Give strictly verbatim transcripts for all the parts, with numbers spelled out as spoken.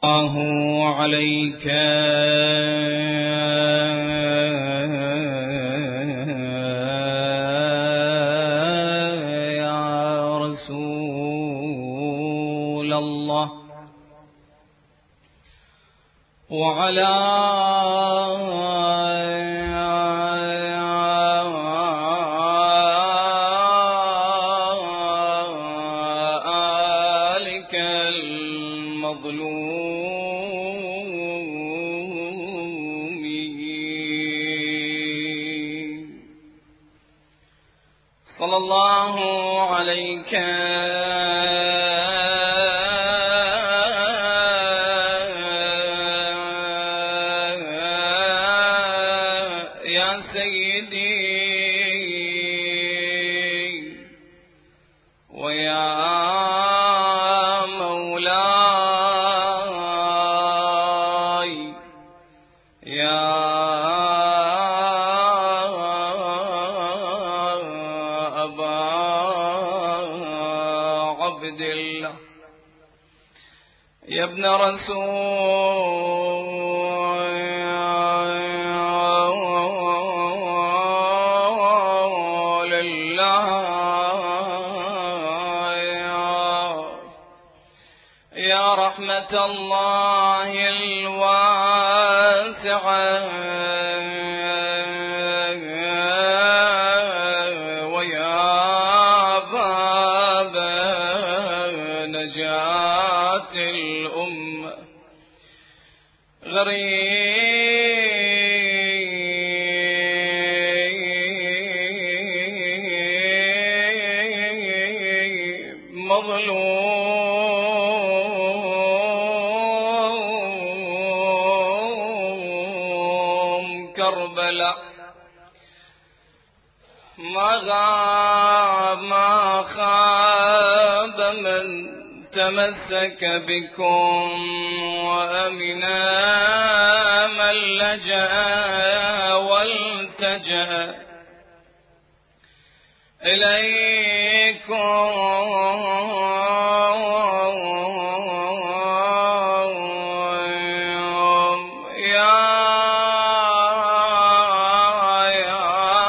الله عليك يا رسول الله وعلى صلى الله عليك يا سيدي ويا مولاي يا يا ابن رسول الله يا رحمة الله الواسعة ويا باب نجاة الأمة غريب مظلوم كربلاء ما غاب ما خاب من تمسك بكم وأمنا من لجأ والتجأ إليكم يا يا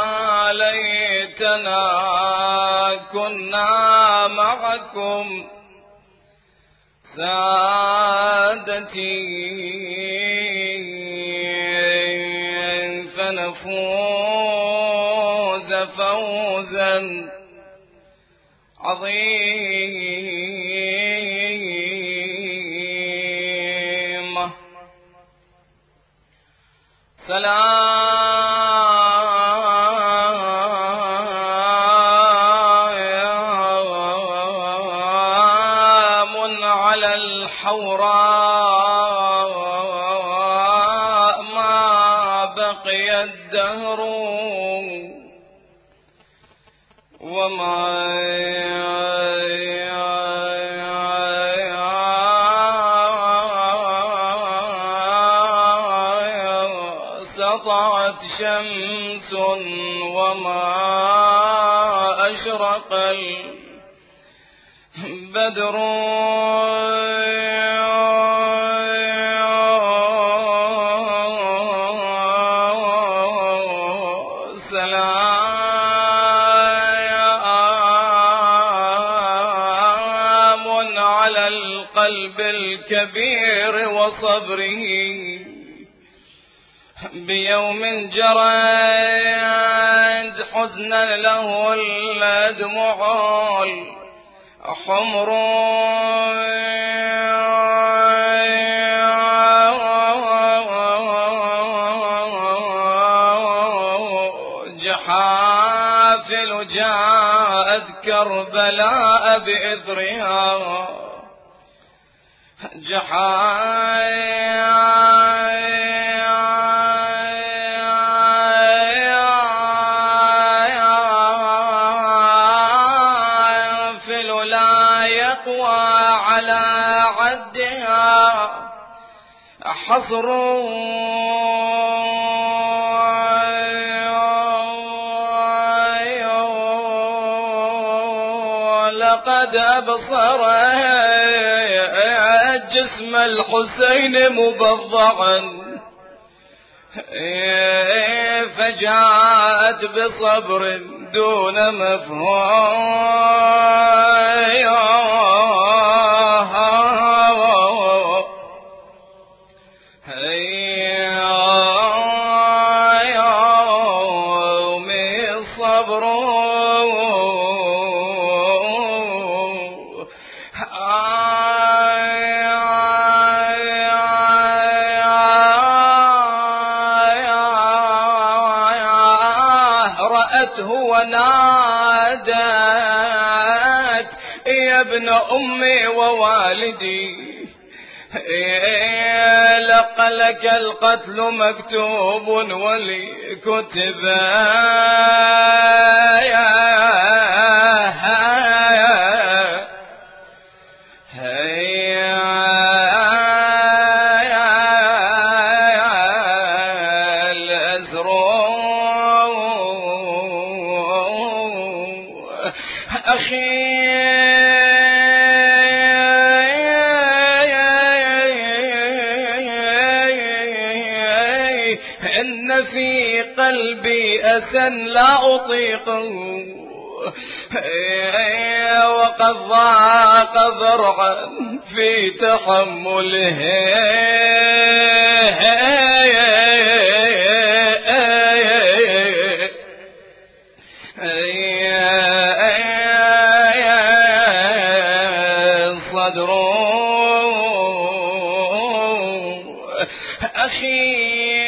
ليتنا كنا معكم سادتي فنفوز فوزا عظيما سلام على الحوراء ما بقي الدهر وما سطعت شمس وما أشرق البدر سلام على القلب الكبير وصبره بيوم جرد حزنا له الدموع الحمر جحافل جاءت كربلاء بإذرها جحافل لا يقوى على عدها حصر لقد أبصر جسم دم الحسين مبضعا فجاءت بصبر دون مفهوم ونادت يا ابن أمي ووالدي لقلك القتل مكتوب ولي كتب إن في قلبي أسا لا أطيقه وقد ضاق ذرعا في تحمله صدر أخي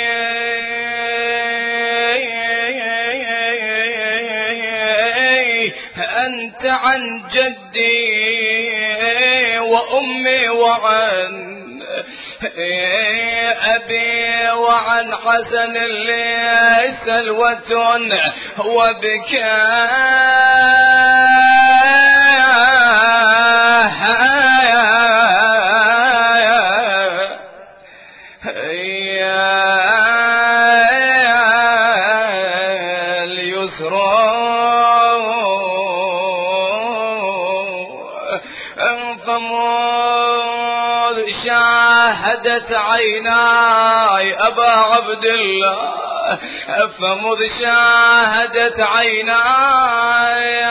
أنت عن جدي وأمي وعن أبي وعن حسن اللي سلوة شاهدت عيناي أبا عبد الله فمذ شاهدت عيناي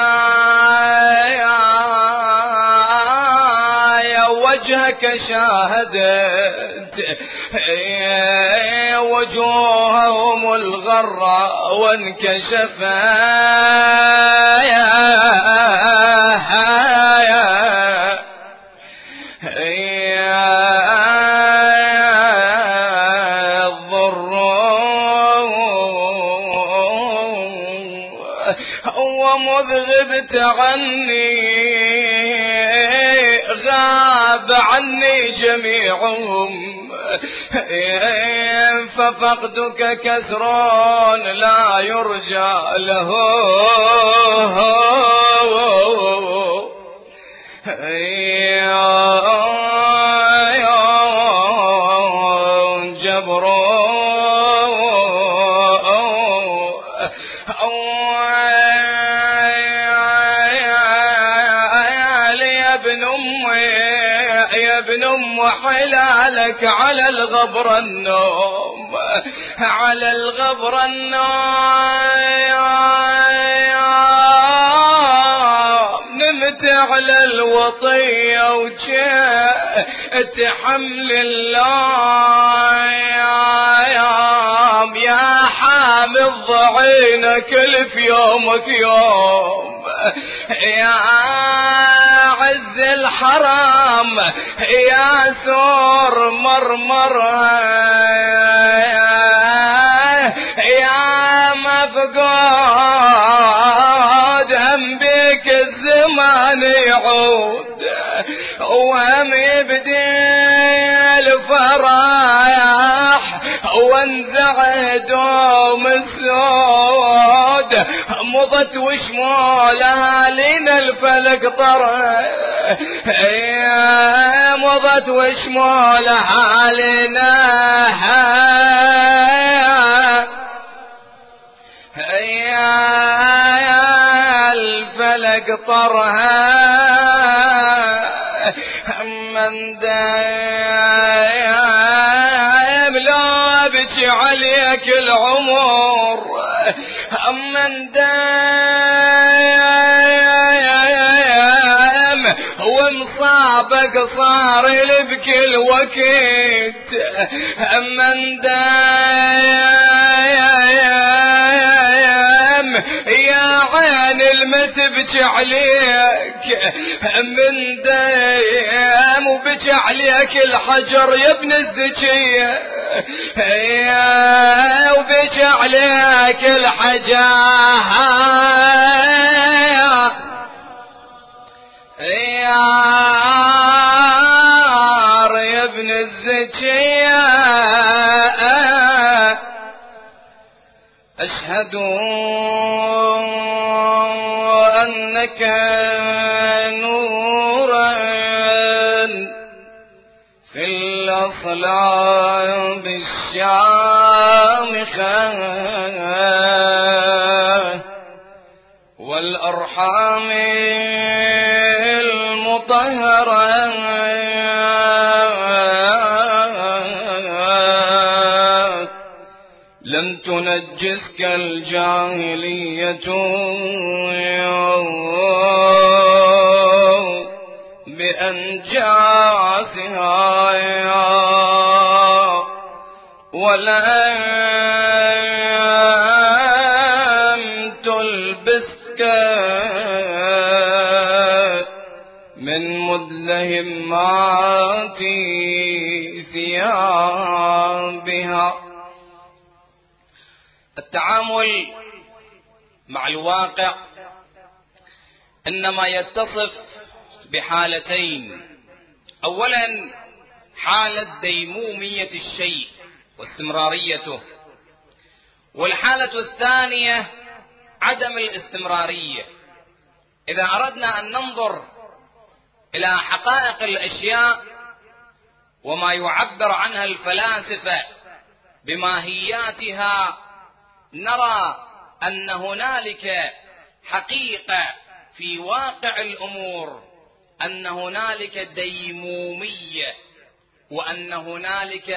وجهك شاهدت وجوههم الغراء وانكشفا ومذ غبت عني غاب عني جميعهم ففقدك كسر لا يرجى له جبر ابن أم حلالك على الغبر النوم على الغبر النوم نمت على الوطية وجاءت حمل الله يا حامل ضعينك الف يومك يوم يا عز الحرام يا سور مرمرها يا مفقود هم بك الزمان يعود وهم يبدي الفرح وانزع دوم السود مضت وشمولها لنا الفلك طرح مضت وشمولها لنا يا الفلك طرها من دا بجي عليك العمر أمن دايم ومصابك صار بكل وقت أمن دايم يا عين المتبجي عليك من دايم وبجي عليك الحجر يا ابن الذكية وبجي عليك الحجر يا ابن الذكية أشهد أنك نورا في الأصلاب الشامخة والأرحام المطهرة لم تنجسك الجاهلية بأنجاسها ولم تلبسك من مدلهمات ثيابها. التعامل مع الواقع إنما يتصف بحالتين: أولا حالة ديمومية الشيء واستمراريته، والحالة الثانية عدم الاستمرارية. إذا أردنا أن ننظر إلى حقائق الأشياء وما يعبر عنها الفلاسفة بماهياتها، نرى أن هنالك حقيقة في واقع الأمور، أن هنالك ديمومية وأن هنالك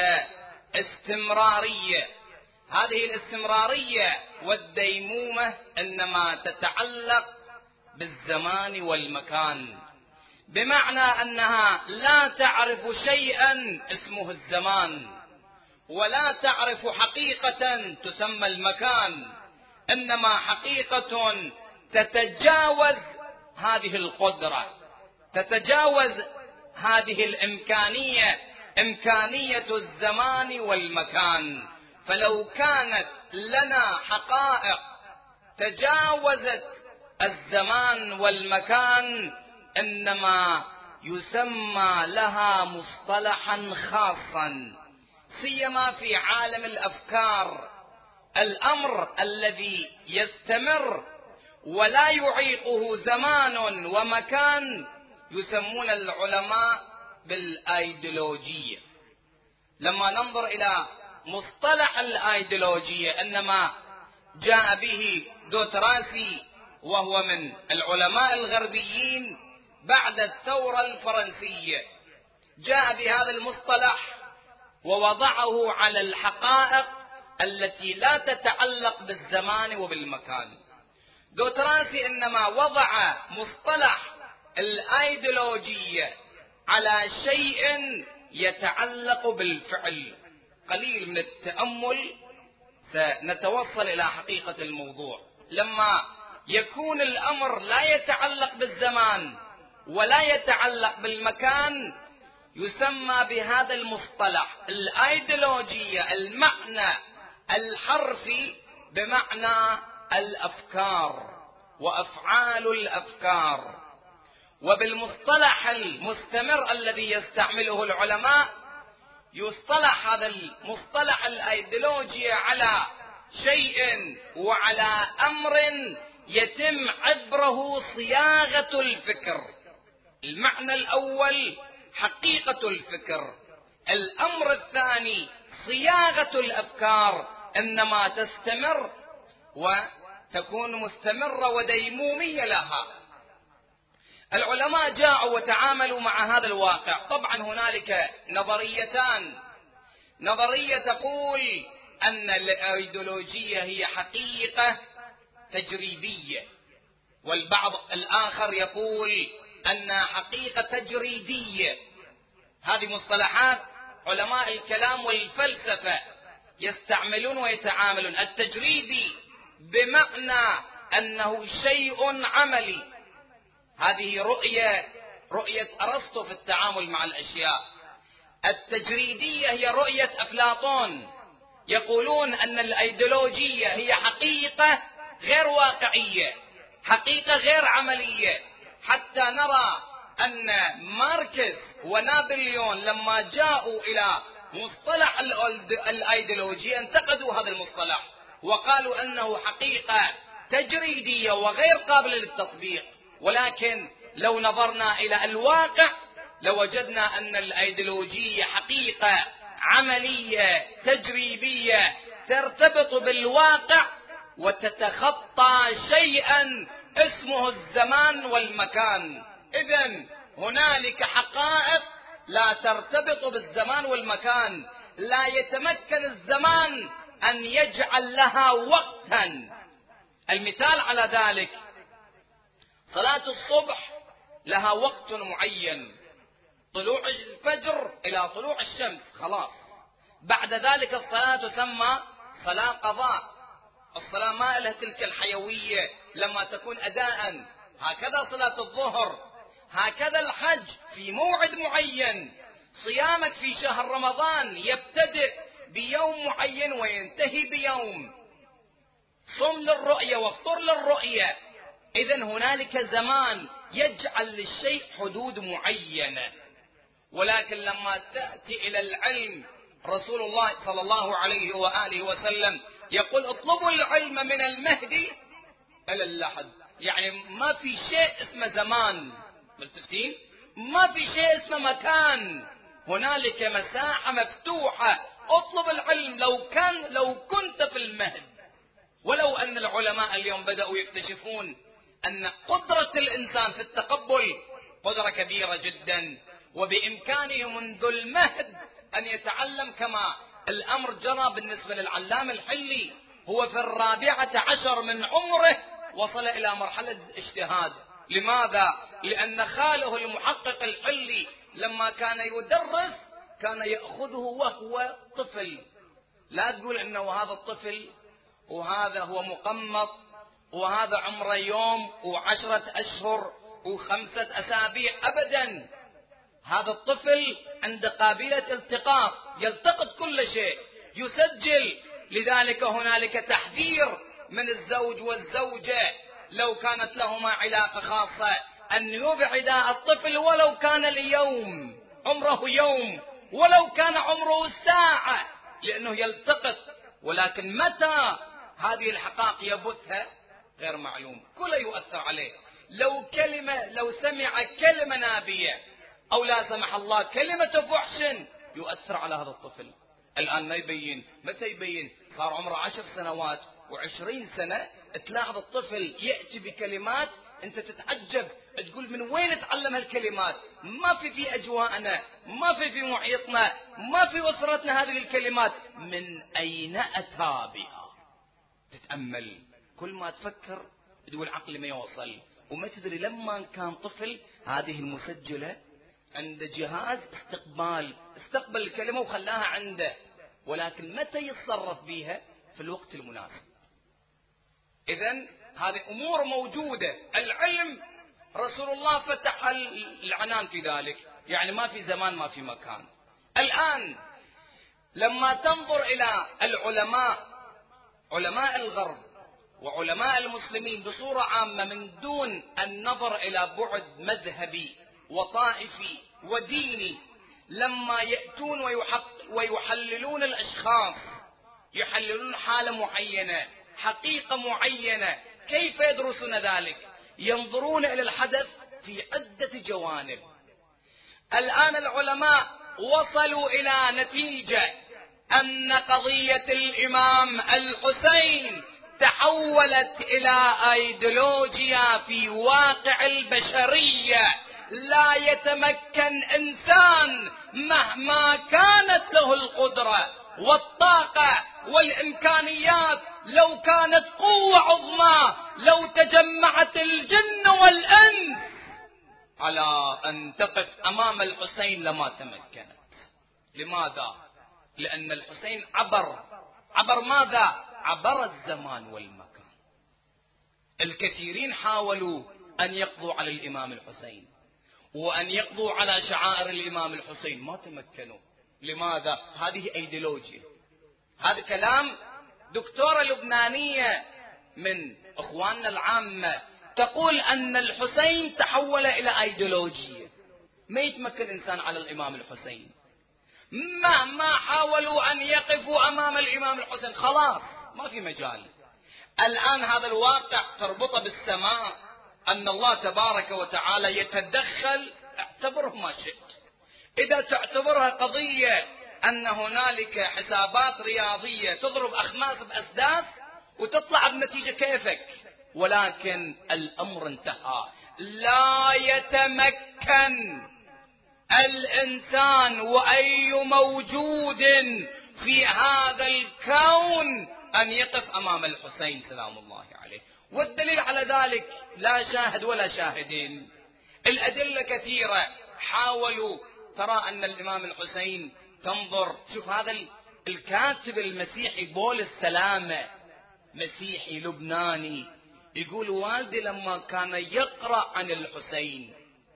استمرارية. هذه الاستمرارية والديمومة إنما تتعلق بالزمان والمكان، بمعنى أنها لا تعرف شيئا اسمه الزمان، ولا تعرف حقيقة تسمى المكان، إنما حقيقة تتجاوز هذه القدرة، تتجاوز هذه الإمكانية، إمكانية الزمان والمكان. فلو كانت لنا حقائق تجاوزت الزمان والمكان، إنما يسمى لها مصطلحا خاصا، سيما في عالم الأفكار. الأمر الذي يستمر ولا يعيقه زمان ومكان يسمون العلماء بالأيديولوجية. لما ننظر إلى مصطلح الأيديولوجية، إنما جاء به دوتراسي وهو من العلماء الغربيين بعد الثورة الفرنسية، جاء بهذا المصطلح ووضعه على الحقائق التي لا تتعلق بالزمان وبالمكان. دوتراسي إنما وضع مصطلح الأيديولوجية على شيء يتعلق بالفعل. قليل من التأمل سنتوصل إلى حقيقة الموضوع. لما يكون الأمر لا يتعلق بالزمان ولا يتعلق بالمكان، يسمى بهذا المصطلح الأيديولوجية، المعنى الحرفي بمعنى الأفكار وأفعال الأفكار. وبالمصطلح المستمر الذي يستعمله العلماء، يصطلح هذا المصطلح الأيديولوجية على شيء وعلى أمر يتم عبره صياغة الفكر. المعنى الأول حقيقة الفكر، الأمر الثاني صياغة الأفكار، إنما تستمر وتكون مستمرة وديمومية لها. العلماء جاءوا وتعاملوا مع هذا الواقع. طبعا هنالك نظريتان: نظرية تقول أن الأيديولوجية هي حقيقة تجريبية، والبعض الآخر يقول أنها حقيقة تجريدية. هذه مصطلحات علماء الكلام والفلسفة يستعملون ويتعاملون. التجريدي بمعنى أنه شيء عملي، هذه رؤية رؤية أرسطو في التعامل مع الأشياء. التجريدية هي رؤية أفلاطون، يقولون أن الأيديولوجية هي حقيقة غير واقعية، حقيقة غير عملية، حتى نرى أن ماركس ونابليون لما جاءوا إلى مصطلح الأيديولوجية انتقدوا هذا المصطلح وقالوا أنه حقيقة تجريدية وغير قابلة للتطبيق. ولكن لو نظرنا إلى الواقع لوجدنا أن الأيديولوجية حقيقة عملية تجريبية ترتبط بالواقع وتتخطى شيئا اسمه الزمان والمكان. إذن هنالك حقائق لا ترتبط بالزمان والمكان، لا يتمكن الزمان أن يجعل لها وقتا. المثال على ذلك صلاة الصبح لها وقت معين، طلوع الفجر إلى طلوع الشمس خلاص، بعد ذلك الصلاة تسمى صلاة قضاء. الصلاة ما لها تلك الحيوية لما تكون أداء. هكذا صلاة الظهر، هكذا الحج في موعد معين. صيامك في شهر رمضان يبتدئ بيوم معين وينتهي بيوم. صم للرؤية وافطر للرؤية. إذن هنالك زمان يجعل للشيء حدود معينة. ولكن لما تأتي إلى العلم، رسول الله صلى الله عليه وآله وسلم يقول اطلبوا العلم من المهدي إلى اللحد. يعني ما في شيء اسمه زمان، ملتفتين؟ ما في شيء اسمه مكان، هنالك مساحة مفتوحة. اطلب العلم لو كان لو كنت في المهد. ولو أن العلماء اليوم بدأوا يكتشفون أن قدرة الإنسان في التقبل قدرة كبيرة جدا، وبإمكانه منذ المهد أن يتعلم، كما الأمر جرى بالنسبة للعلام الحلي. هو في الرابعة عشر من عمره وصل إلى مرحلة اجتهاد. لماذا؟ لأن خاله المحقق الحلي لما كان يدرس كان يأخذه وهو طفل. لا تقول أنه هذا الطفل وهذا هو مقمط وهذا عمره يوم وعشرة أشهر وخمسة أسابيع، أبدا. هذا الطفل عنده قابلية التقاط، يلتقط كل شيء، يسجل. لذلك هنالك تحذير من الزوج والزوجة لو كانت لهما علاقة خاصة أن يبعدا الطفل ولو كان ليوم، عمره يوم، ولو كان عمره ساعة، لأنه يلتقط. ولكن متى هذه الحقائق يبثها غير معلوم، كله يؤثر عليه. لو كلمة لو سمع كلمة نابية أو لا سمح الله كلمة فحش يؤثر على هذا الطفل. الآن ما يبين. متى يبين؟ صار عمره عشر سنوات وعشرين سنة، تلاحظ الطفل يأتي بكلمات أنت تتعجب، تقول من وين تعلم هالكلمات؟ ما في في أجواءنا، ما في في محيطنا، ما في أسرتنا هذه الكلمات، من أين أتى بها؟ تتأمل، كل ما تفكر تقول عقلي ما يوصل. وما تدري لما كان طفل هذه المسجلة عند جهاز استقبال، استقبل الكلمة وخلاها عنده، ولكن متى يتصرف بها؟ في الوقت المناسب. إذن هذه أمور موجودة. العلم رسول الله فتح العنان في ذلك، يعني ما في زمان ما في مكان. الآن لما تنظر إلى العلماء، علماء الغرب وعلماء المسلمين بصورة عامة، من دون النظر إلى بعد مذهبي وطائفي وديني، لما يأتون ويحللون الأشخاص، يحللون حالة معينة، حقيقة معينة، كيف يدرسون ذلك؟ ينظرون إلى الحدث في عدة جوانب. الآن العلماء وصلوا إلى نتيجة أن قضية الإمام الحسين تحولت إلى أيديولوجيا في واقع البشرية. لا يتمكن إنسان مهما كانت له القدرة والطاقة والإمكانيات لو كانت قوة عظمى، لو تجمعت الجن والإنس على أن تقف أمام الحسين لما تمكنت. لماذا؟ لأن الحسين عبر عبر ماذا؟ عبر الزمان والمكان. الكثيرين حاولوا أن يقضوا على الإمام الحسين وأن يقضوا على شعائر الإمام الحسين، ما تمكنوا. لماذا؟ هذه أيديولوجيا. هذا كلام دكتورة لبنانية من إخواننا العامة تقول أن الحسين تحول إلى أيديولوجية. ما يتمكن إنسان على الإمام الحسين مهما حاولوا أن يقفوا أمام الإمام الحسين، خلاص ما في مجال. الآن هذا الواقع تربطه بالسماء، أن الله تبارك وتعالى يتدخل. اعتبره ما شئت. إذا تعتبرها قضية أن هنالك حسابات رياضية تضرب أخماس بأسداس وتطلع بنتيجة كيفك، ولكن الأمر انتهى. لا يتمكن الإنسان وأي موجود في هذا الكون أن يقف أمام الحسين سلام الله عليه. والدليل على ذلك لا شاهد ولا شاهدين، الأدلة كثيرة. حاولوا، ترى أن الإمام الحسين، تنظر شوف هذا الكاتب المسيحي بول السلامة، مسيحي لبناني، يقول والدي لما كان يقرأ عن الحسين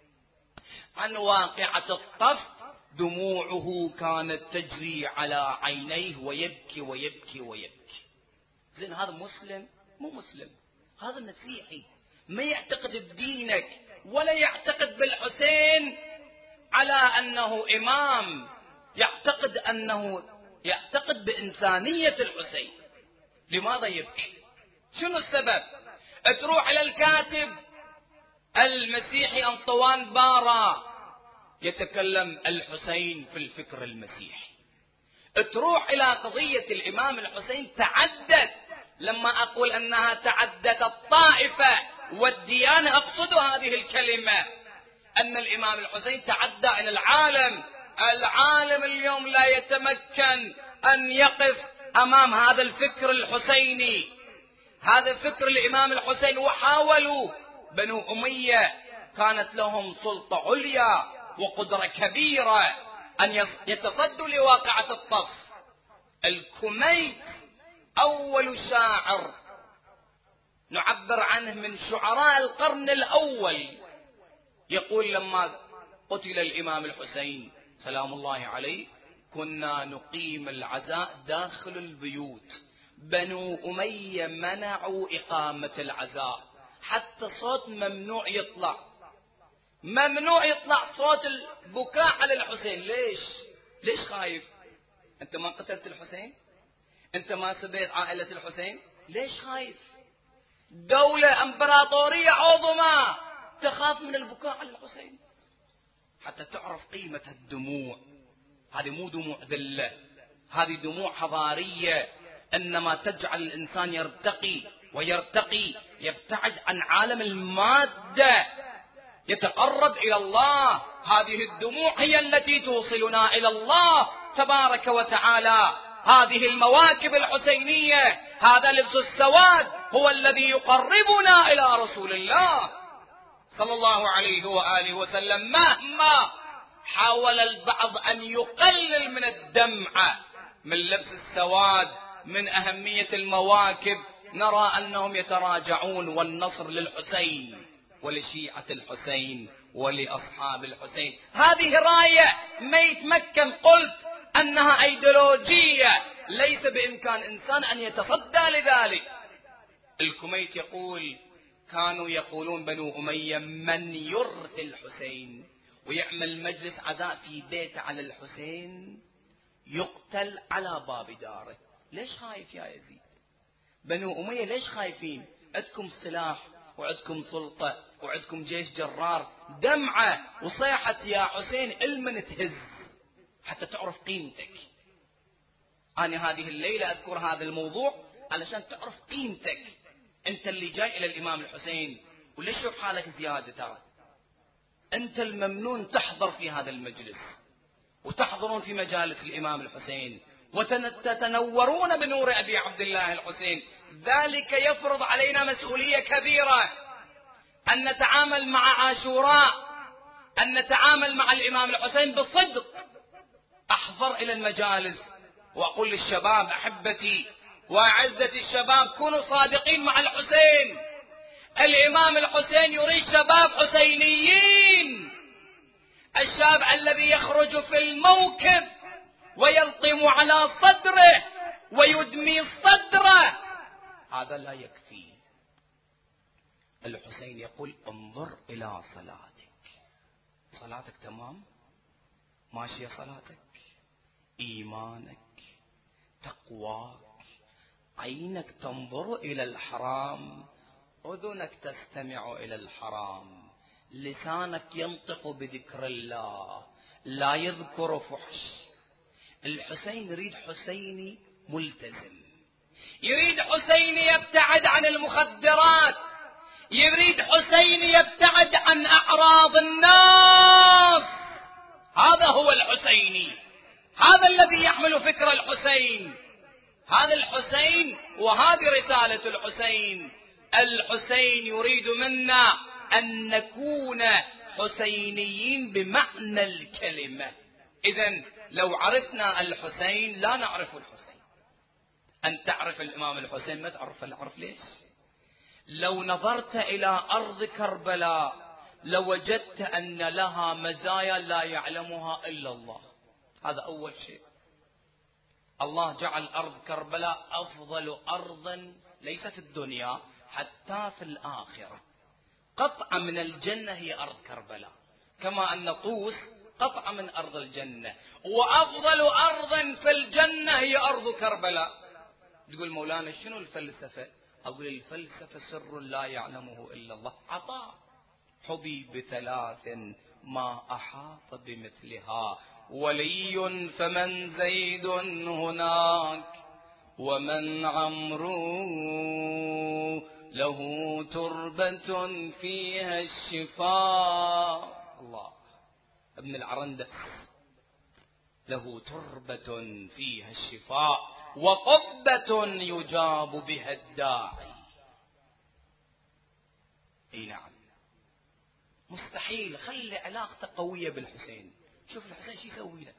عن واقعة الطف دموعه كانت تجري على عينيه ويبكي ويبكي ويبكي. زين هذا مسلم؟ مو مسلم، هذا مسيحي ما يعتقد بدينك ولا يعتقد بالحسين على أنه إمام، يعتقد أنه يعتقد بإنسانية الحسين. لماذا يبكي؟ شنو السبب؟ تروح إلى الكاتب المسيحي أنطوان بارا يتكلم الحسين في الفكر المسيحي. تروح إلى قضية الإمام الحسين تعدد، لما أقول أنها تعدد الطائفة والديانة أقصد هذه الكلمة، أن الإمام الحسين تعدى إلى العالم. العالم اليوم لا يتمكن أن يقف أمام هذا الفكر الحسيني، هذا فكر الإمام الحسين. وحاولوا بنو أمية، كانت لهم سلطة عليا وقدرة كبيرة أن يتصدوا لواقعة الطف. الكميت أول شاعر نعبر عنه من شعراء القرن الأول، يقول لما قتل الإمام الحسين سلام الله عليه كنا نقيم العزاء داخل البيوت، بنو أمية منعوا إقامة العزاء، حتى صوت ممنوع يطلع، ممنوع يطلع صوت البكاء على الحسين. ليش؟ ليش خايف؟ أنت ما قتلت الحسين؟ أنت ما سبيت عائلة الحسين؟ ليش خايف؟ دولة امبراطورية عظمى تخاف من البكاء على الحسين. حتى تعرف قيمة الدموع، هذه مو دموع ذلة، هذه دموع حضارية، إنما تجعل الإنسان يرتقي ويرتقي، يبتعد عن عالم المادة، يتقرب إلى الله. هذه الدموع هي التي توصلنا إلى الله تبارك وتعالى. هذه المواكب الحسينية، هذا لبس السواد هو الذي يقربنا إلى رسول الله صلى الله عليه وآله وسلم. مهما حاول البعض أن يقلل من الدمعة من لبس السواد، من أهمية المواكب، نرى أنهم يتراجعون. والنصر للحسين ولشيعة الحسين ولأصحاب الحسين. هذه راية ما يتمكن، قلت أنها أيديولوجية، ليس بإمكان إنسان أن يتصدى لذلك. الكميت يقول كانوا يقولون بنو أمية من يرثي الحسين ويعمل مجلس عزاء في بيت على الحسين يقتل على باب داره. ليش خايف يا يزيد؟ بنو أمية ليش خايفين؟ عندكم سلاح وعندكم سلطة وعندكم جيش جرار. دمعة وصيحة يا حسين المن تهز حتى تعرف قيمتك. أنا هذه الليلة أذكر هذا الموضوع علشان تعرف قيمتك. أنت اللي جاي إلى الإمام الحسين وليش شوف حالك زيادة، ترى أنت الممنون تحضر في هذا المجلس وتحضرون في مجالس الإمام الحسين وتتنورون بنور أبي عبد الله الحسين. ذلك يفرض علينا مسؤولية كبيرة، أن نتعامل مع عاشوراء، أن نتعامل مع الإمام الحسين بصدق. أحضر إلى المجالس وأقول للشباب أحبتي وأعزتي الشباب، كونوا صادقين مع الحسين. الإمام الحسين يريد شباب حسينيين. الشاب الذي يخرج في الموكب ويلطم على صدره ويدمي صدره هذا لا يكفي. الحسين يقول انظر إلى صلاتك، صلاتك تمام ماشية، صلاتك إيمانك تقواك، عينك تنظر إلى الحرام، أذنك تستمع إلى الحرام، لسانك ينطق بذكر الله لا يذكر فحش. الحسين يريد حسيني ملتزم، يريد حسيني يبتعد عن المخدرات، يريد حسيني يبتعد عن أعراض الناس. هذا هو الحسيني، هذا الذي يحمل فكر الحسين، هذا الحسين وهذه رسالة الحسين. الحسين يريد منا أن نكون حسينيين بمعنى الكلمة. إذن لو عرفنا الحسين لا نعرف الحسين. أن تعرف الإمام الحسين ما تعرف العرف ليش؟ لو نظرت إلى أرض كربلاء لوجدت أن لها مزايا لا يعلمها إلا الله. هذا أول شيء. الله جعل أرض كربلاء أفضل أرض ليس في الدنيا حتى في الآخرة. قطعة من الجنة هي أرض كربلاء، كما أن طوس قطعة من أرض الجنة، وأفضل أرض في الجنة هي أرض كربلاء. تقول مولانا شنو الفلسفة؟ أقول الفلسفة سر لا يعلمه إلا الله. عطاء حبي بثلاث ما أحاط بمثلها، ولي فمن زيد هناك، ومن عمرو له تربة فيها الشفاء. الله. ابن العرندة له تربة فيها الشفاء وقبة يجاب بها الداعي. اي نعم، مستحيل. خلي علاقته قوية بالحسين. شوف الحسين شو يسوي لك.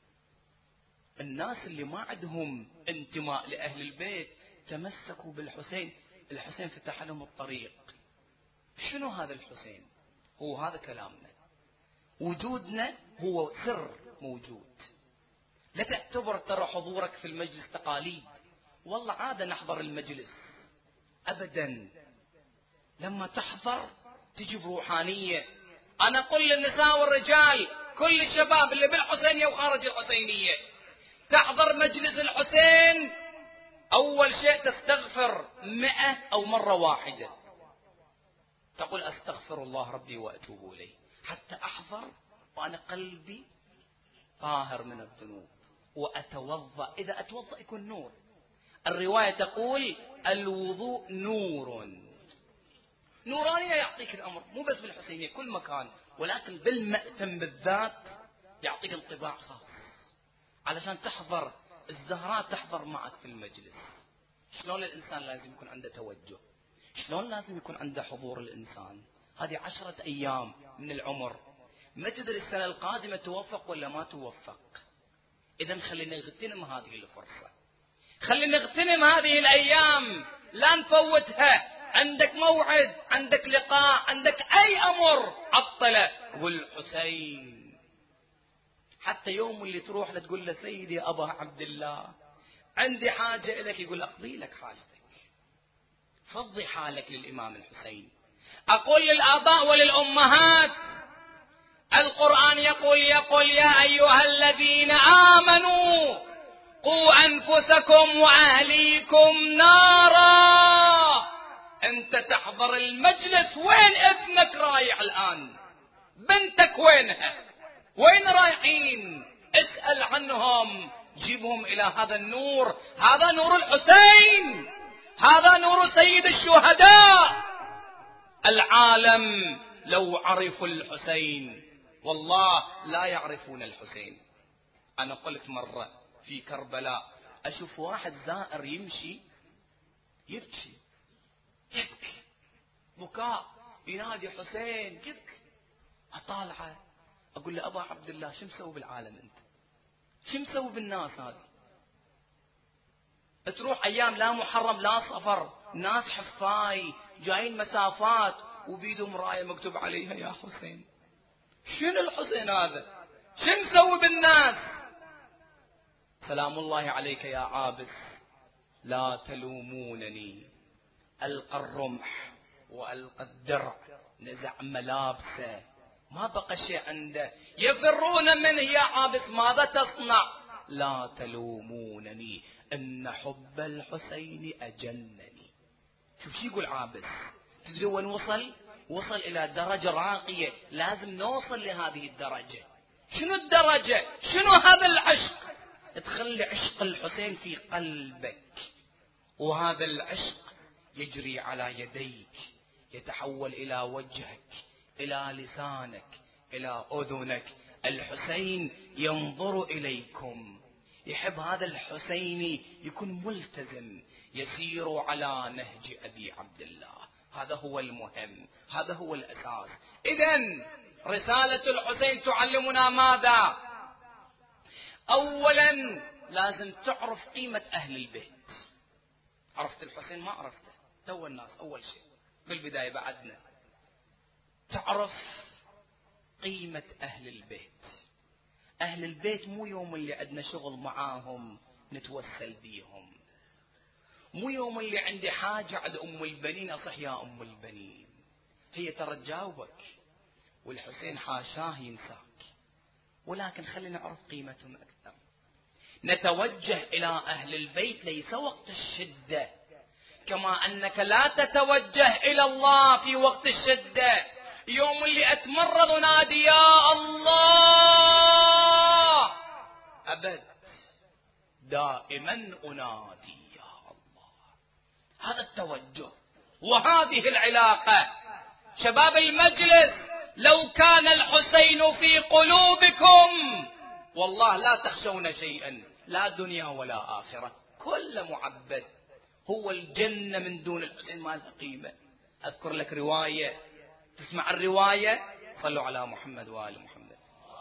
الناس اللي ما عندهم انتماء لأهل البيت تمسكوا بالحسين، الحسين فتح لهم الطريق. شنو هذا الحسين؟ هو هذا كلامنا، وجودنا هو سر موجود. لا تعتبر ترى حضورك في المجلس تقاليد، والله عادة نحضر المجلس أبدا. لما تحضر تجي بروحانية. أنا أقول للنساء والرجال كل الشباب اللي بالحسينية وخارج الحسينية، تحضر مجلس الحسين أول شيء تستغفر مئة أو مرة واحدة، تقول أستغفر الله ربي وأتوب إليه، حتى أحضر وأنا قلبي طاهر من الذنوب، وأتوضأ. إذا أتوضأ يكون نور. الرواية تقول الوضوء نور، نورانية يعطيك الأمر، مو بس بالحسينية كل مكان، ولكن بالمأتم بالذات يعطيك انطباع خاص. علشان تحضر الزهراء تحضر معك في المجلس. شلون الإنسان لازم يكون عنده توجه، شلون لازم يكون عنده حضور الإنسان. هذه عشرة أيام من العمر، ما تدري السنة القادمة توفق ولا ما توفق. إذن خلينا نغتنم هذه الفرصة، خلينا نغتنم هذه الأيام، لا نفوتها. عندك موعد، عندك لقاء، عندك أي أمر عطله والحسين. حتى يوم اللي تروح لتقول له سيدي أبا عبد الله عندي حاجة إليك، يقول أقضي لك حاجتك، فضي حالك للإمام الحسين. أقول للآباء وللأمهات، القرآن يقول يقول يا أيها الذين آمنوا قوا أنفسكم وأهليكم نارا. أنت تحضر المجلس، وين ابنك رايح الآن؟ بنتك وينها؟ وين رايحين؟ اسأل عنهم، جيبهم إلى هذا النور. هذا نور الحسين، هذا نور سيد الشهداء. العالم لو عرفوا الحسين والله لا يعرفون الحسين. أنا قلت مرة في كربلاء أشوف واحد زائر يمشي يبكي يبكي بكاء، ينادي حسين يبكي. أطالعه أقول له أبا عبد الله شو مسوي بالعالم أنت؟ شو مسوي بالناس هذه؟ تروح أيام لا محرم لا صفر، ناس حفاي جايين مسافات وبيدهم راية مكتوب عليها يا حسين. شنو الحسين هذا؟ شو مسوي بالناس؟ سلام الله عليك يا عابس، لا تلومونني. ألقى الرمح وألقى الدرع، نزع ملابسه، ما بقى شيء عنده، يفرون منه يا عابس ماذا تصنع؟ لا تلومونني إن حب الحسين أجنني. شوف شو يقول عابس، تدري وين وصل؟ وصل إلى درجة راقية، لازم نوصل لهذه الدرجة. شنو الدرجة؟ شنو هذا العشق؟ تخلي عشق الحسين في قلبك، وهذا العشق يجري على يديك، يتحول إلى وجهك، إلى لسانك، إلى أذنك. الحسين ينظر إليكم، يحب هذا الحسيني يكون ملتزم، يسير على نهج أبي عبد الله. هذا هو المهم، هذا هو الأساس. إذن رسالة الحسين تعلمنا ماذا؟ أولا لازم تعرف قيمة أهل البيت. عرفت الحسين؟ ما عرفته تو الناس أول شيء بالبداية بعدنا. تعرف قيمة أهل البيت. أهل البيت مو يوم اللي عندنا شغل معاهم نتوسل بيهم، مو يوم اللي عندي حاجة عند أم البنين أصح يا أم البنين. هي ترى تجاوبك، والحسين حاشاه ينساك، ولكن خلينا نعرف قيمتهم أكثر. نتوجه إلى أهل البيت ليس وقت الشدة، كما أنك لا تتوجه إلى الله في وقت الشدة. يوم اللي أتمرض ونادي يا الله، أبد دائما أنادي يا الله. هذا التوجه وهذه العلاقة. شباب المجلس، لو كان الحسين في قلوبكم والله لا تخشون شيئا، لا دنيا ولا آخرة، كل معبد. هو الجنة من دون الحسين ما لها قيمة. أذكر لك رواية، تسمع الرواية؟ صلوا على محمد وآل محمد.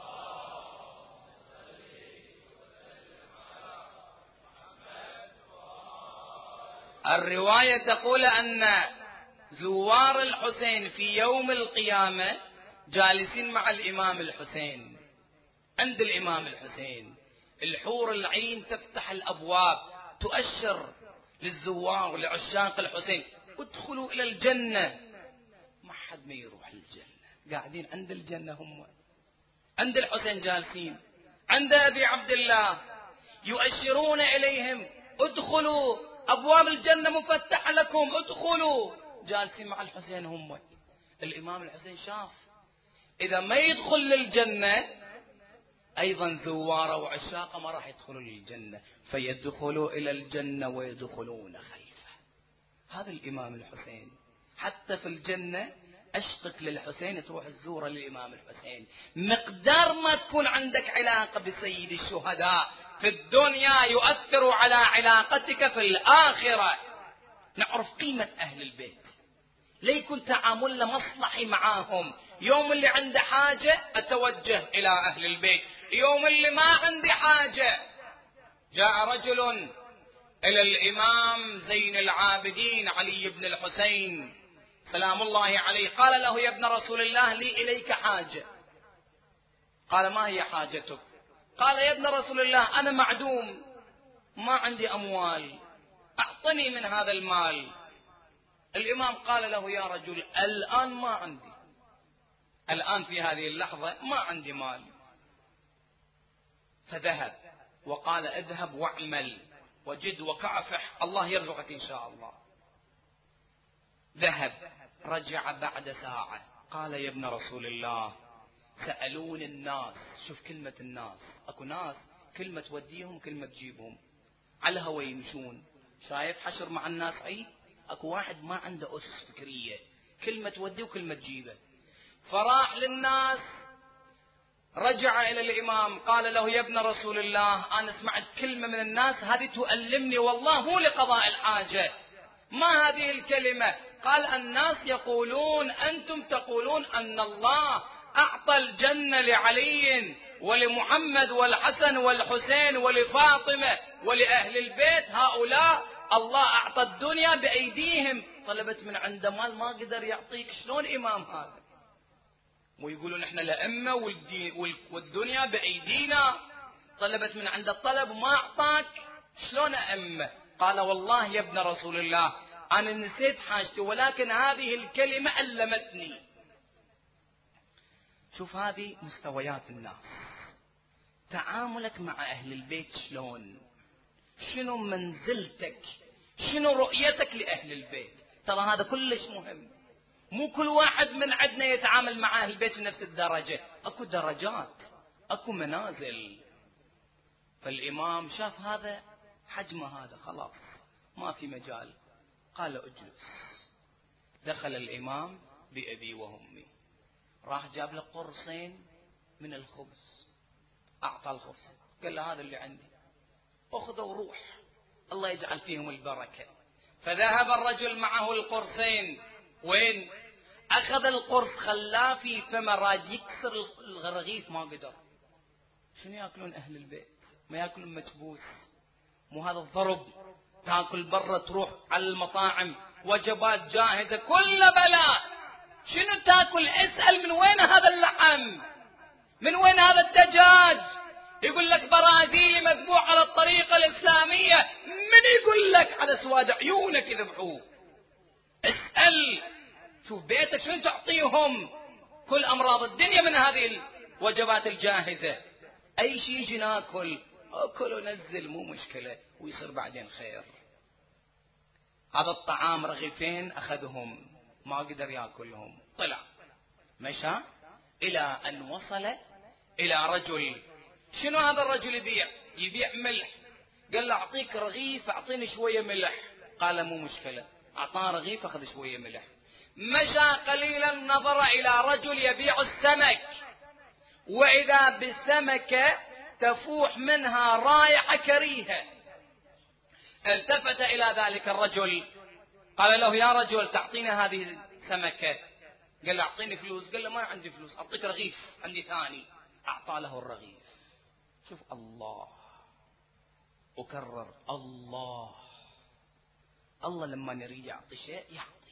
الرواية تقول أن زوار الحسين في يوم القيامة جالسين مع الإمام الحسين، عند الإمام الحسين الحور العين تفتح الأبواب تؤشر للزوار لعشاق الحسين ادخلوا إلى الجنة. ما حد ما يروح الجنة، قاعدين عند الجنة، هم عند الحسين جالسين، عند أبي عبد الله، يؤشرون إليهم ادخلوا، أبواب الجنة مفتحة لكم ادخلوا. جالسين مع الحسين هم. الإمام الحسين شاف إذا ما يدخل للجنة أيضا زواره وعشاقه ما راح يدخلوا للجنة، فيدخلوا إلى الجنة ويدخلون خلفه. هذا الإمام الحسين. حتى في الجنة أشقك للحسين تروح الزورة للإمام الحسين. مقدار ما تكون عندك علاقة بسيد الشهداء في الدنيا يؤثر على علاقتك في الآخرة. نعرف قيمة أهل البيت، ليكن تعاملنا مصلحي معاهم. يوم اللي عنده حاجة أتوجه إلى أهل البيت، يوم اللي ما عندي حاجة. جاء رجل إلى الإمام زين العابدين علي بن الحسين سلام الله عليه، قال له يا ابن رسول الله لي إليك حاجة. قال ما هي حاجتك؟ قال يا ابن رسول الله أنا معدوم، ما عندي أموال، أعطني من هذا المال. الإمام قال له يا رجل الآن ما عندي، الآن في هذه اللحظة ما عندي مال. فذهب وقال اذهب واعمل وجد وكافح، الله يرزقك إن شاء الله. ذهب رجع بعد ساعة قال يا ابن رسول الله سألون الناس، شوف كلمة الناس، أكو ناس كلمة توديهم كلمة تجيبهم، على هوا يمشون، شايف حشر مع الناس عيد. أكو واحد ما عنده أسس فكرية، كلمة توديه وكلمة تجيبه. فراح للناس رجع إلى الإمام قال له يا ابن رسول الله أنا سمعت كلمة من الناس هذه تؤلمني والله مو لقضاء الحاجة. ما هذه الكلمة؟ قال الناس يقولون أنتم تقولون أن الله أعطى الجنة لعلي ولمحمد والحسن والحسين ولفاطمة ولأهل البيت، هؤلاء الله أعطى الدنيا بأيديهم. طلبت من عنده مال ما قدر يعطيك، شلون إمام هذا؟ ويقولون إحنا الأئمة والدنيا بأيدينا، طلبت من عنده الطلب وما أعطاك، شلون أئمة؟ قال والله يا ابن رسول الله أنا نسيت حاجتي ولكن هذه الكلمة ألمتني. شوف هذه مستويات الناس، تعاملك مع أهل البيت شلون، شنو منزلتك، شنو رؤيتك لأهل البيت. ترى هذا كلش مهم. مو كل واحد من عندنا يتعامل مع أهل البيت بنفس الدرجة، أكو درجات، أكو منازل. فالإمام شاف هذا حجمه هذا خلاص ما في مجال، قال اجلس. دخل الإمام بأبي وأمي، راح جاب له قرصين من الخبز، أعطى القرصين، قال له هذا اللي عندي أخذه وروح الله يجعل فيهم البركة. فذهب الرجل معه القرصين، وين؟ أخذ القرص خلاه في فمه، راد يكسر الرغيف ما قدر. شنو يأكلون أهل البيت؟ ما يأكلون مكبوس، مو هذا الضرب، تاكل برا تروح على المطاعم وجبات جاهزة كل بلاء. شنو تاكل؟ اسأل من وين هذا اللحم، من وين هذا الدجاج؟ يقول لك برازيلي مذبوح على الطريقة الإسلامية، من يقول لك على سواد عيونك يذبحوه؟ اسأل، شوف بيتك شنو تعطيهم. كل أمراض الدنيا من هذه الوجبات الجاهزة. أي شيء يجي ناكل، أكل ونزل مو مشكلة ويصير بعدين خير. هذا الطعام رغيفين أخذهم ما قدر يأكلهم، طلع مشى إلى أن وصل إلى رجل. شنو هذا الرجل يبيع؟ يبيع ملح. قال له أعطيك رغيف أعطيني شوية ملح. قال مو مشكلة، أعطاه رغيف أخذ شوية ملح. مشى قليلا نظر إلى رجل يبيع السمك، وإذا بسمكة تفوح منها رائحة كريهة. التفت إلى ذلك الرجل قال له يا رجل تعطيني هذه السمكة. قال له أعطيني فلوس. قال له ما عندي فلوس، أعطيك رغيف عندي ثاني. أعطى له الرغيف. شوف الله، أكرر الله، الله لما نريد يعطي شيء يعطي.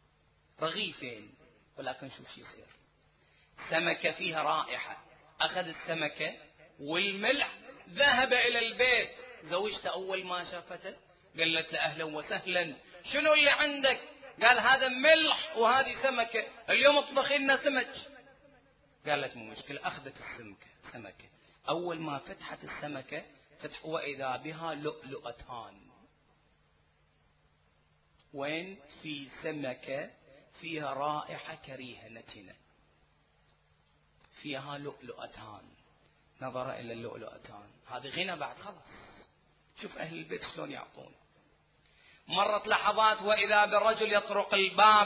رغيفين ولكن شوف شو يصير. سمكة فيها رائحة، أخذ السمكة والملح ذهب إلى البيت. زوجته أول ما شافته قالت له أهلا وسهلا، شنو اللي عندك؟ قال هذا ملح وهذه سمكة، اليوم اطبخي لنا سمك. قالت مو مشكلة. أخذت السمكة سمكة، أول ما فتحت السمكة فتح وإذا بها لؤلؤتان. وين؟ في سمكة فيها رائحة كريهة نتنة، فيها لؤلؤتان. نظر إلى اللؤلؤتان، هذه غنى بعد خلاص. شوف أهل البيت شلون يعطون. مرت لحظات وإذا بالرجل يطرق الباب.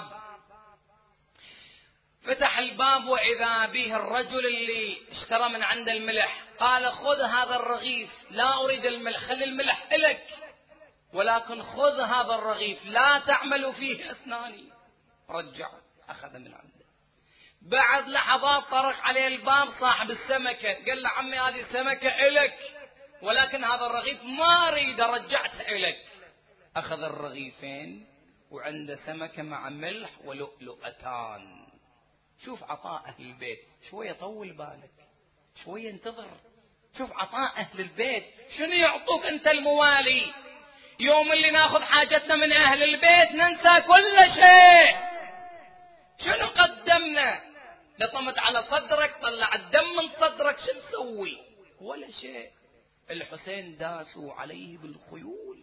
فتح الباب وإذا به الرجل اللي اشترى من عند الملح. قال خذ هذا الرغيف، لا أريد الملح، خلي الملح إلك، ولكن خذ هذا الرغيف لا تعمل فيه أسناني. رجع أخذ من عنده. بعد لحظات طرق عليه الباب صاحب السمكة، قال له عمي هذه السمكة إلك، ولكن هذا الرغيف ما أريد، رجعته إلك. أخذ الرغيفين وعنده سمكة مع ملح ولؤلؤتان. شوف عطاء أهل البيت، شوية طول بالك، شوية انتظر. شوف عطاء أهل البيت شنو يعطوك أنت الموالي. يوم اللي ناخذ حاجتنا من أهل البيت ننسى كل شيء. شنو قدمنا؟ لطمت على صدرك، طلع الدم من صدرك، شو مسوي؟ ولا شيء. الحسين داسوا عليه بالخيول.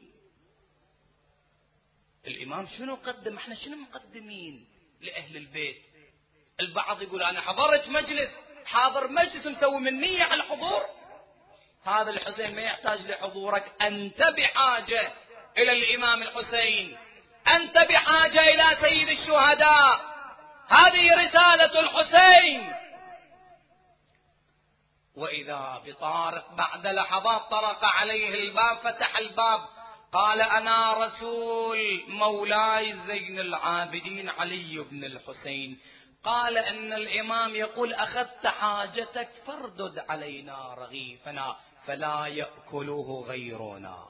الإمام شنو قدم؟ احنا شنو مقدمين لأهل البيت؟ البعض يقول أنا حضرت مجلس، حاضر مجلس مسوي من نية على الحضور. هذا الحسين ما يحتاج لحضورك، أنت بحاجة إلى الإمام الحسين، أنت بحاجة إلى سيد الشهداء. هذه رسالة الحسين. وإذا بطارق بعد لحظات طرق عليه الباب، فتح الباب قال: أنا رسول مولاي زين العابدين علي بن الحسين. قال: إن الإمام يقول: أخذت حاجتك فاردد علينا رغيفنا فلا يأكله غيرنا.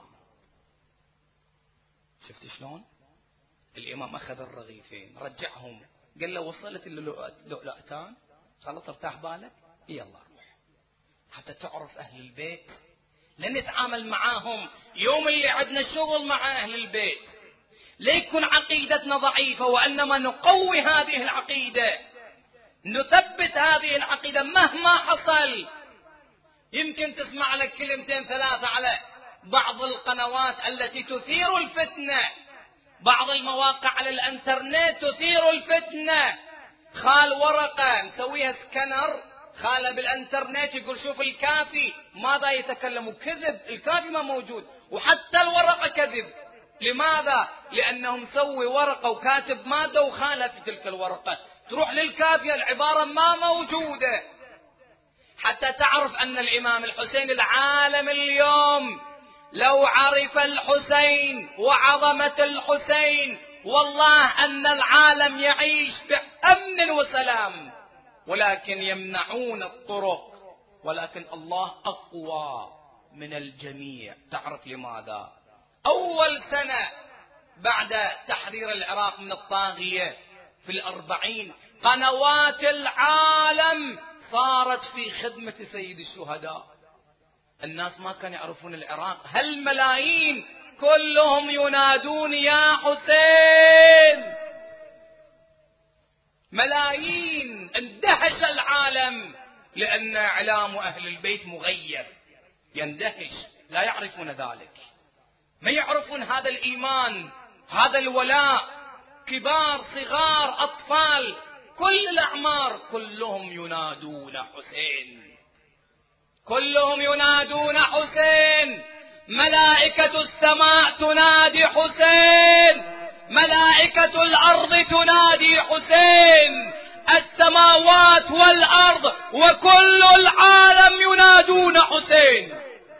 شفت شلون؟ الإمام أخذ الرغيفين رجعهم، قال له: وصلت اللؤلؤتان؟ خلاص ارتاح بالك؟ يلا روح. حتى تعرف أهل البيت لن نتعامل معاهم يوم اللي عندنا شغل مع أهل البيت ليكون عقيدتنا ضعيفة، وإنما نقوي هذه العقيدة، نثبت هذه العقيدة مهما حصل. يمكن تسمع لك كلمتين ثلاثة على بعض القنوات التي تثير الفتنة، بعض المواقع على الانترنت تثير الفتنة. خال ورقة نسويها سكنر، خاله بالانترنت يقول: شوف الكافي ماذا يتكلم، كذب، الكافي ما موجود، وحتى الورقة كذب. لماذا؟ لأنه مسوي ورقة وكاتب مادة وخالها في تلك الورقة، تروح للكافية العبارة ما موجودة. حتى تعرف أن الإمام الحسين العالم اليوم لو عرف الحسين وعظمة الحسين والله أن العالم يعيش بأمن وسلام، ولكن يمنعون الطرق. ولكن الله أقوى من الجميع. تعرف لماذا؟ أول سنة بعد تحرير العراق من الطاغية في الأربعين، قنوات العالم صارت في خدمة سيد الشهداء. الناس ما كانوا يعرفون العراق، هالملايين كلهم ينادون يا حسين، ملايين. اندهش العالم لأن إعلام أهل البيت مغير، يندهش، لا يعرفون ذلك، ما يعرفون هذا الإيمان، هذا الولاء. كبار صغار أطفال كل الأعمار كلهم ينادون حسين، كلهم ينادون حسين. ملائكة السماء تنادي حسين، ملائكة الأرض تنادي حسين، السماوات والأرض وكل العالم ينادون حسين.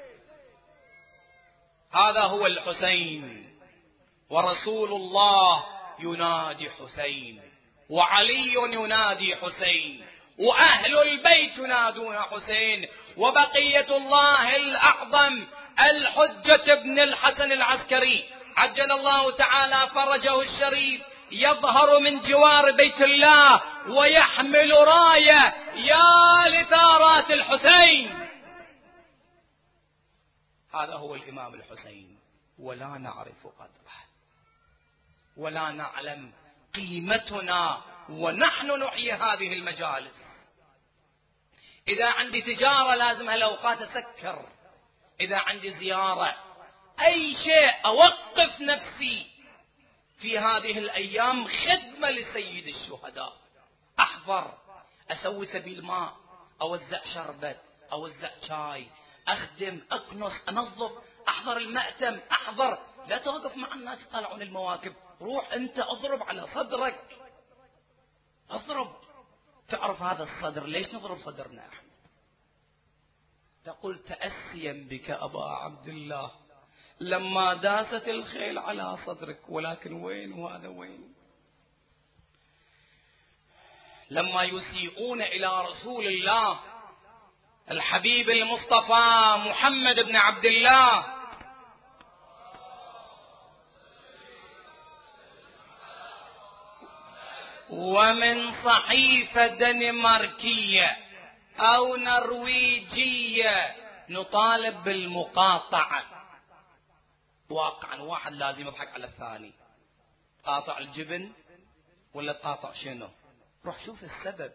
هذا هو الحسين، ورسول الله ينادي حسين، وعلي ينادي حسين، وأهل البيت ينادون حسين، وبقية الله الأعظم الحجة بن الحسن العسكري عجل الله تعالى فرجه الشريف يظهر من جوار بيت الله ويحمل راية يا لثارات الحسين. هذا هو الإمام الحسين، ولا نعرف قدره ولا نعلم قيمتنا، ونحن نحيي هذه المجالس. إذا عندي تجارة لازم هالأوقات أسكر، إذا عندي زيارة أي شيء أوقف نفسي في هذه الأيام خدمة لسيد الشهداء، أحضر، أسوي سبيل ماء، أوزع شربت، أوزع شاي، أخدم، أكنس، أنظف، أحضر المأتم، أحضر. لا توقف مع الناس يطلعون المواكب، روح أنت أضرب على صدرك، أضرب. تعرف هذا الصدر ليش نضرب صدرنا احنا؟ تقول تأسيا بك أبا عبد الله لما داست الخيل على صدرك، ولكن وين وهذا وين؟ لما يسيئون إلى رسول الله الحبيب المصطفى محمد بن عبد الله، ومن صحيفة دنماركية أو نرويجية نطالب بالمقاطعة. واقعا واحد لازم يضحك على الثاني، قاطع الجبن ولا تقاطع شنو؟ روح شوف السبب.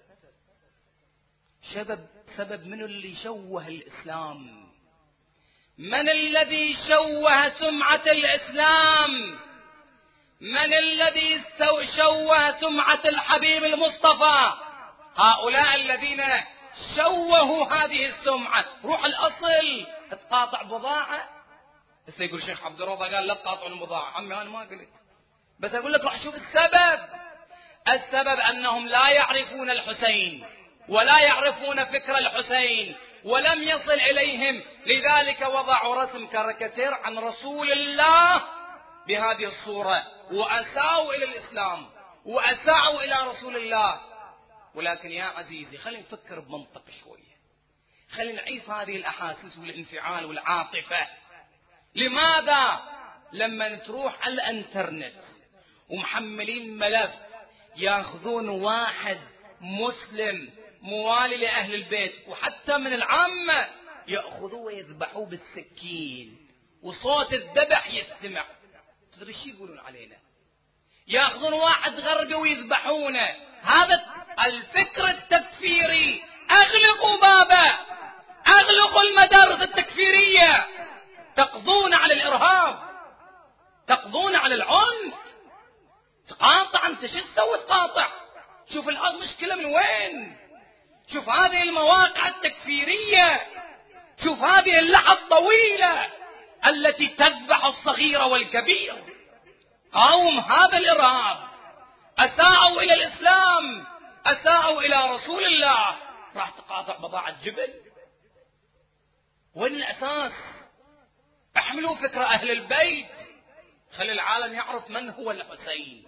سبب سبب من اللي شوه الإسلام؟ من الذي شوه سمعة الإسلام؟ من الذي شوه سمعة الحبيب المصطفى؟ هؤلاء الذين شوهوا هذه السمعة. روح الأصل تقاطع بضاعة. بس يقول شيخ عبد الرضا قال لا تقاطعوا البضاعة. عمي أنا ما قلت، بس أقول لك روح شوف السبب. السبب أنهم لا يعرفون الحسين ولا يعرفون فكر الحسين ولم يصل إليهم، لذلك وضعوا رسم كاريكاتير عن رسول الله بهذه الصورة، وأساءوا إلى الإسلام وأساءوا إلى رسول الله. ولكن يا عزيزي خلينا نفكر بمنطق شوية، خلينا نعيش هذه الأحاسيس والانفعال والعاطفة. لماذا لما تروح على الانترنت ومحملين ملف ياخذون واحد مسلم موالي لأهل البيت وحتى من العامة يأخذوه ويذبحوه بالسكين وصوت الذبح يستمع، تدري شو يقولون علينا؟ ياخذون واحد غربي ويذبحونه. هذا الفكر التكفيري. اغلقوا بابه، اغلقوا المدارس التكفيرية. تقضون على الارهاب، تقضون على العنف. تقاطع انت، شو تسوي تقاطع؟ شوف المشكلة من وين، شوف هذه المواقع التكفيرية، شوف هذه اللحى الطويلة التي تذبح الصغير والكبير. قاوم هذا الإرهاب. أساءوا إلى الإسلام، أساءوا إلى رسول الله، راح تقاطع بضاعة جبل؟ وين الأساس؟ احملوا فكرة أهل البيت، خلي العالم يعرف من هو الحسين.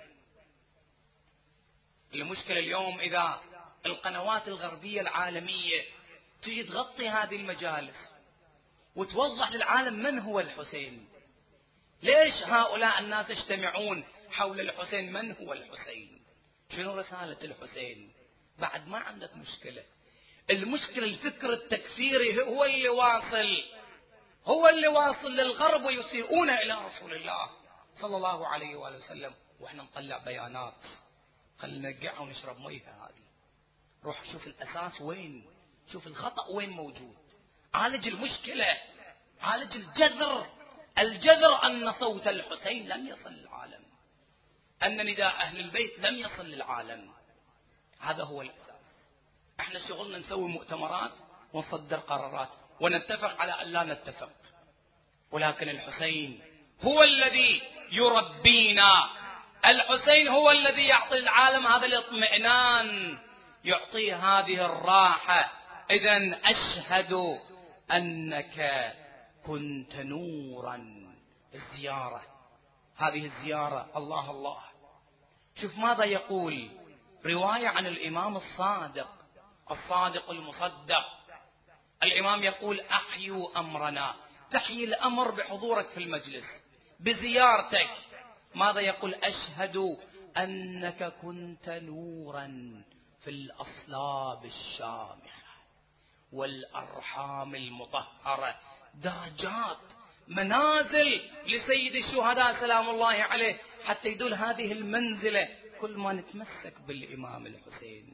المشكلة اليوم إذا القنوات الغربية العالمية تجي تغطي هذه المجالس وتوضح للعالم من هو الحسين. ليش هؤلاء الناس يجتمعون حول الحسين؟ من هو الحسين؟ شنو رسالة الحسين؟ بعد ما عندك مشكلة. المشكلة الفكر التكفيري هو اللي واصل، هو اللي واصل للغرب ويسيئون إلى رسول الله صلى الله عليه وآله وسلم. وإحنا نطلع بيانات، خلينا نرجعها ونشرب مية. هذه روح شوف الأساس وين، شوف الخطأ وين موجود، عالج المشكلة، عالج الجذر. الجذر أن صوت الحسين لم يصل للعالم، أن نداء أهل البيت لم يصل للعالم. هذا هو الأساس. احنا شغلنا نسوي مؤتمرات ونصدر قرارات ونتفق على أن لا نتفق، ولكن الحسين هو الذي يربينا. الحسين هو الذي يعطي العالم هذا الاطمئنان، يعطيه هذه الراحة. إذن أشهد أنك كنت نورا. الزيارة، هذه الزيارة، الله الله. شوف ماذا يقول رواية عن الإمام الصادق الصادق المصدق. الإمام يقول أحيوا أمرنا. تحيي الأمر بحضورك في المجلس، بزيارتك. ماذا يقول؟ أشهد أنك كنت نورا في الأصلاب الشامخة والأرحام المطهرة. درجات، منازل لسيد الشهداء سلام الله عليه، حتى يدل هذه المنزلة. كل ما نتمسك بالإمام الحسين،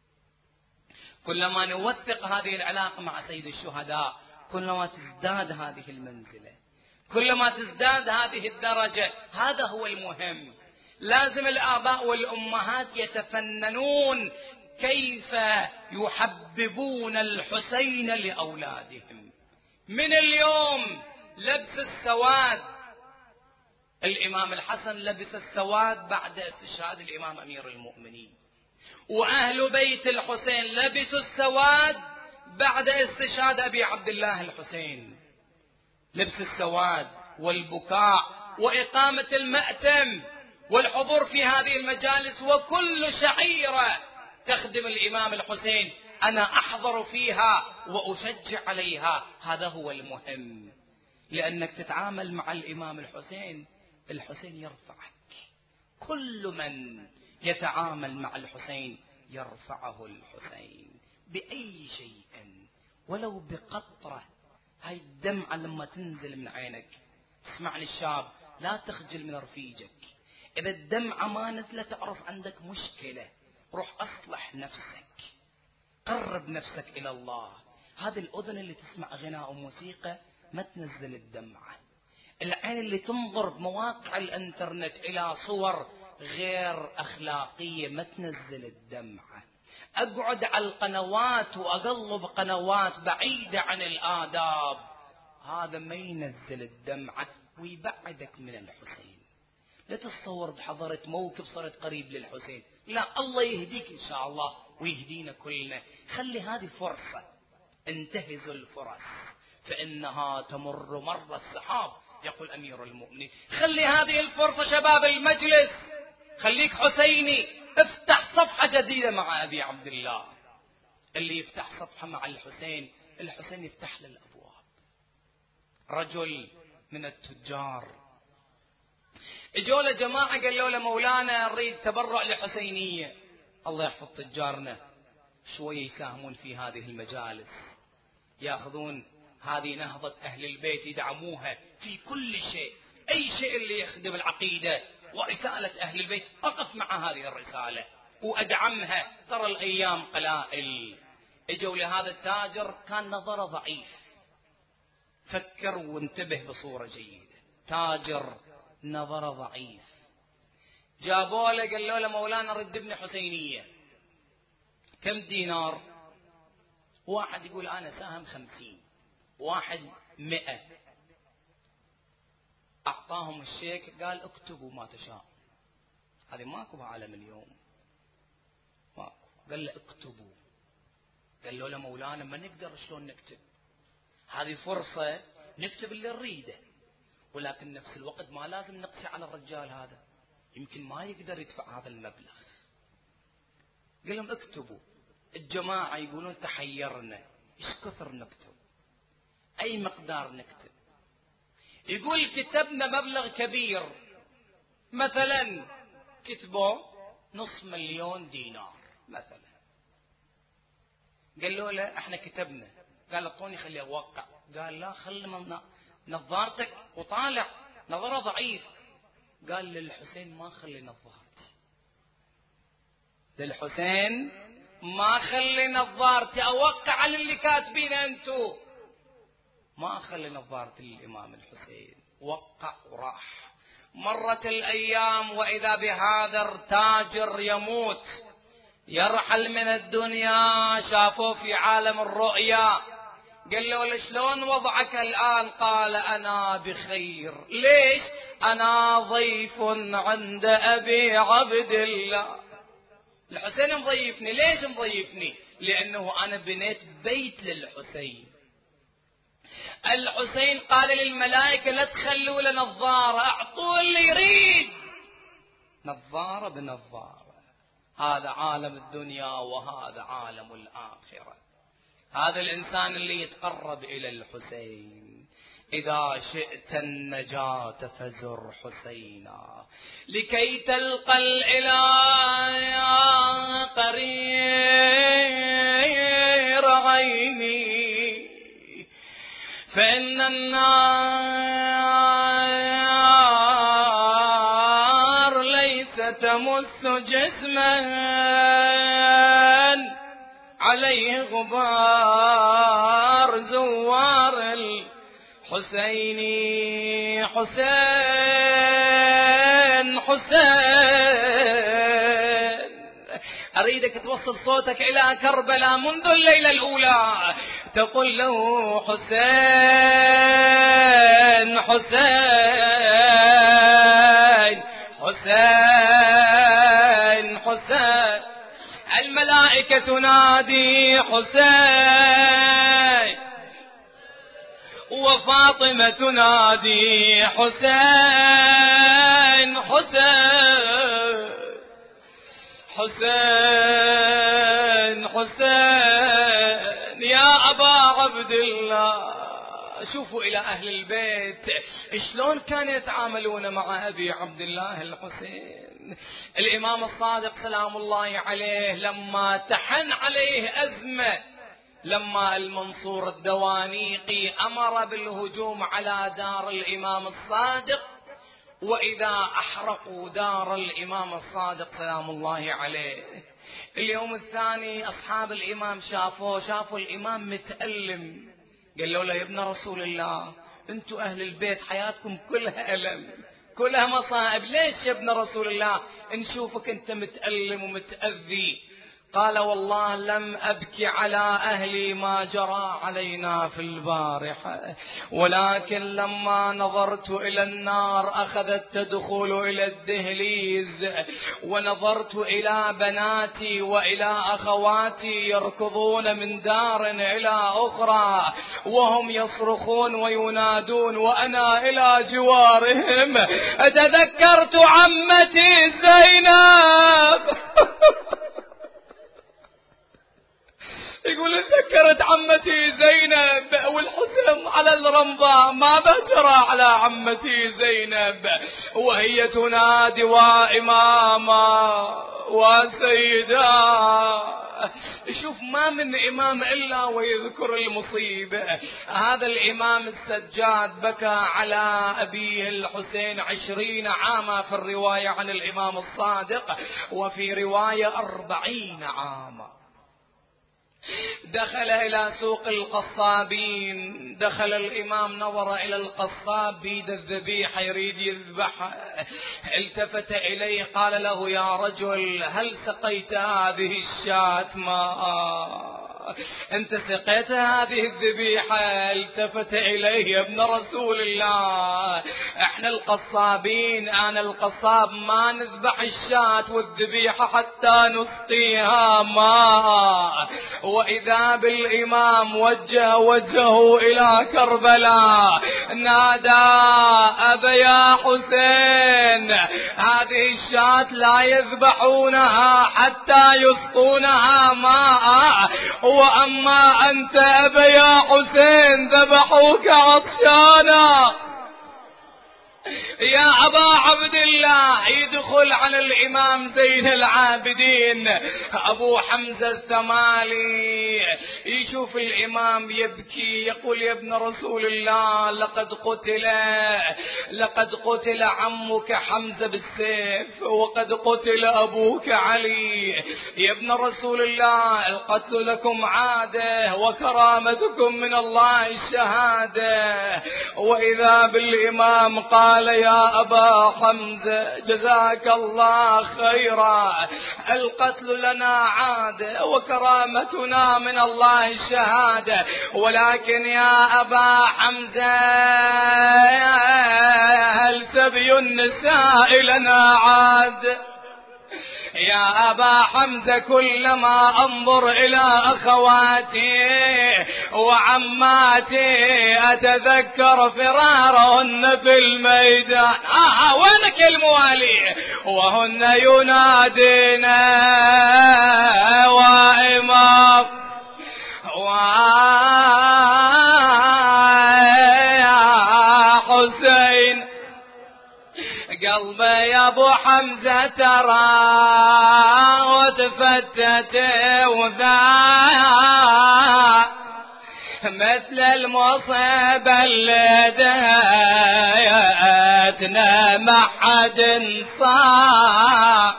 كلما نوثق هذه العلاقة مع سيد الشهداء، كلما تزداد هذه المنزلة، كلما تزداد هذه الدرجة. هذا هو المهم. لازم الآباء والأمهات يتفننون كيف يحببون الحسين لأولادهم. من اليوم لبس السواد، الإمام الحسن لبس السواد بعد استشهاد الإمام أمير المؤمنين، وأهل بيت الحسين لبسوا السواد بعد استشهاد أبي عبد الله الحسين. لبس السواد والبكاء وإقامة المأتم والحضور في هذه المجالس، وكل شعيرة تخدم الإمام الحسين أنا أحضر فيها وأشجع عليها. هذا هو المهم، لأنك تتعامل مع الإمام الحسين، الحسين يرفعك. كل من يتعامل مع الحسين يرفعه الحسين بأي شيء، ولو بقطرة. هاي الدمعة لما تنزل من عينك، اسمعني الشاب، لا تخجل من رفيجك. إذا الدمعة ما نزلت تعرف عندك مشكلة، روح أصلح نفسك، قرب نفسك إلى الله. هذه الأذن اللي تسمع غناء وموسيقى ما تنزل الدمعة. العين اللي تنظر بمواقع الانترنت إلى صور غير أخلاقية ما تنزل الدمعة. أقعد على القنوات وأقلب قنوات بعيدة عن الآداب، هذا ما ينزل الدمعة ويبعدك من الحسين. لا تتصور حضرت موقف صرت قريب للحسين، لا، الله يهديك إن شاء الله ويهدينا كلنا. خلي هذه فرصة، انتهزوا الفرص فإنها تمر مر السحاب، يقول أمير المؤمنين. خلي هذه الفرصة شباب المجلس، خليك حسيني، افتح صفحة جديدة مع أبي عبد الله. اللي يفتح صفحة مع الحسين، الحسين يفتح له الأبواب. رجل من التجار اجوا له جماعة قالوا له مولانا نريد تبرع لحسينية. الله يحفظ تجارنا، شوية يساهمون في هذه المجالس، ياخذون هذه نهضة أهل البيت يدعموها في كل شيء، أي شيء اللي يخدم العقيدة ورسالة أهل البيت أقف مع هذه الرسالة وأدعمها. ترى الأيام قلائل. اجوا لهذا التاجر كان نظره ضعيف، فكر وانتبه بصورة جيدة، تاجر نظره ضعيف. جابوا له قالوا له مولانا رد ابن حسينية، كم دينار؟ واحد يقول أنا ساهم خمسين، واحد مئة. أعطاهم الشيك قال اكتبوا ما تشاء. هذه ماكو بعالم اليوم، ماكو. قال له اكتبوا. قالوا له مولانا ما نقدر شلون نكتب، هذه فرصة نكتب اللي نريده، ولكن نفس الوقت ما لازم نقسي على الرجال هذا، يمكن ما يقدر يدفع هذا المبلغ. قال لهم اكتبوا. الجماعة يقولون تحيرنا، ايش كثر نكتب، اي مقدار نكتب؟ يقول كتبنا مبلغ كبير، مثلا كتبوا نصف مليون دينار مثلا. قالوا له احنا كتبنا. قال اعطوني خلي اوقع. قال لا، خلي من نظارتك وطالع، نظره ضعيف. قال للحسين ما خلي نظارتي، للحسين ما خلي نظارتي، اوقع على اللي كاتبين انتو، ما اخلي نظارتي للامام الحسين. وقع وراح. مرت الايام واذا بهذا التاجر يموت، يرحل من الدنيا. شافوه في عالم الرؤيا، قال له شلون وضعك الآن؟ قال أنا بخير. ليش؟ أنا ضيف عند أبي عبد الله. الحسين مضيفني. ليش مضيفني؟ لأنه أنا بنيت بيت للحسين. الحسين قال للملائكة لا تخلوا له نظارة، أعطوه اللي يريد، نظارة بنظارة. هذا عالم الدنيا وهذا عالم الآخرة. هذا الإنسان اللي يتقرب إلى الحسين. إذا شئت النجاة فزر حسينا لكي تلقى الإله يا قرير عيني، فإن النار ليس تمس جسما عليه غبار زوار الحسيني. حسين حسين، أريدك توصل صوتك إلى كربلاء منذ الليلة الأولى، تقول له حسين حسين حسين حسين. الملائكة تنادي حسين، وفاطمة تنادي حسين حسين حسين حسين يا أبا عبد الله. شوفوا إلى أهل البيت شلون كانوا يتعاملون مع أبي عبد الله الحسين. الإمام الصادق سلام الله عليه لما تحن عليه أزمة، لما المنصور الدوانيقي أمر بالهجوم على دار الإمام الصادق، وإذا أحرقوا دار الإمام الصادق سلام الله عليه. اليوم الثاني أصحاب الإمام شافوه، شافوا الإمام متألم، قالوا له يا ابن رسول الله أنتوا أهل البيت حياتكم كلها ألم، كلها مصائب، ليش يا ابن رسول الله نشوفك أنت متألم ومتأذي؟ قال والله لم أبكي على أهلي ما جرى علينا في البارحة، ولكن لما نظرت إلى النار أخذت تدخل إلى الدهليز، ونظرت إلى بناتي وإلى أخواتي يركضون من دار إلى أخرى وهم يصرخون وينادون وأنا إلى جوارهم، أتذكرت عمتي زينب. يقول تذكرت عمتي زينب والحزن على الرمضاء ما بجرى على عمتي زينب وهي تنادي وإماما وسيدا. شوف ما من إمام إلا ويذكر المصيبة. هذا الإمام السجاد بكى على أبيه الحسين عشرين عاما في الرواية عن الإمام الصادق، وفي رواية أربعين عاما. دخل إلى سوق القصابين، دخل الإمام نظر إلى القصاب بيد الذبيحة يريد يذبحها، التفت إليه قال له يا رجل هل سقيت هذه الشاة ماء؟ أنت سقيت هذه الذبيحة؟ التفت إليه يا ابن رسول الله احنا القصابين أنا القصاب ما نذبح الشاة والذبيحة حتى نسقيها ماء. وإذا بالإمام وجه وجهه إلى كربلاء نادى أبا يا حسين هذه الشاة لا يذبحونها حتى يسقونها ماء، وأما أنت أبا يا حسين ذبحوك عطشانا. يا أبا عبد الله يدخل على الإمام زين العابدين أبو حمزة الثمالي يشوف الإمام يبكي يقول يا ابن رسول الله لقد قتل لقد قتل عمك حمزة بالسيف وقد قتل أبوك علي. يا ابن رسول الله القتل لكم عادة وكرامتكم من الله الشهادة. وإذا بالإمام قال يا أبا حمزة جزاك الله خيرا القتل لنا عادة وكرامتنا من الله الشهادة، ولكن يا أبا حمزة هل سبي النساء لنا عاد؟ يا أبا حمزة كلما أنظر إلى أخواتي وعماتي أتذكر فرارهن في الميدان. آه وينك الموالي وهن ينادين وإمام ويا حسين قلبي يا ابو حمزة ترى وتفتت وذا مثل المصيبة اللي دهيتنا ما حد صار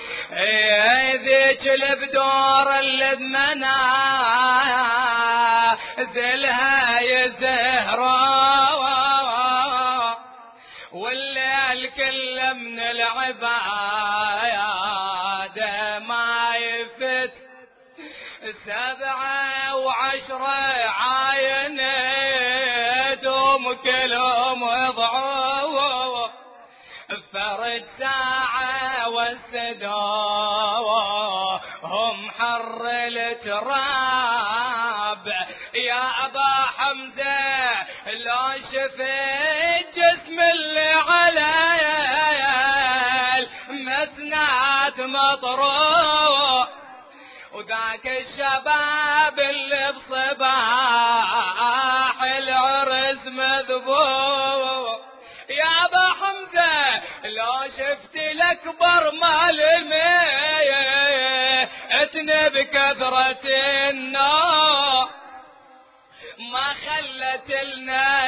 ذيك البدور اللي بمنا زلها يزهرا والليل كله من العبادة ما يفت سبعة وعشرة عاينتهم كلهم وضعوا فرد ساعة والسدوا هم حر التراب. يا أبا حمزة لو شفت جسم اللي على المسنات مطروح وذاك الشباب اللي بصباح العرس مذبوح. يا أبا حمزة لو شفت الأكبر مال الميتنا بكثرة النار ما خلت لنا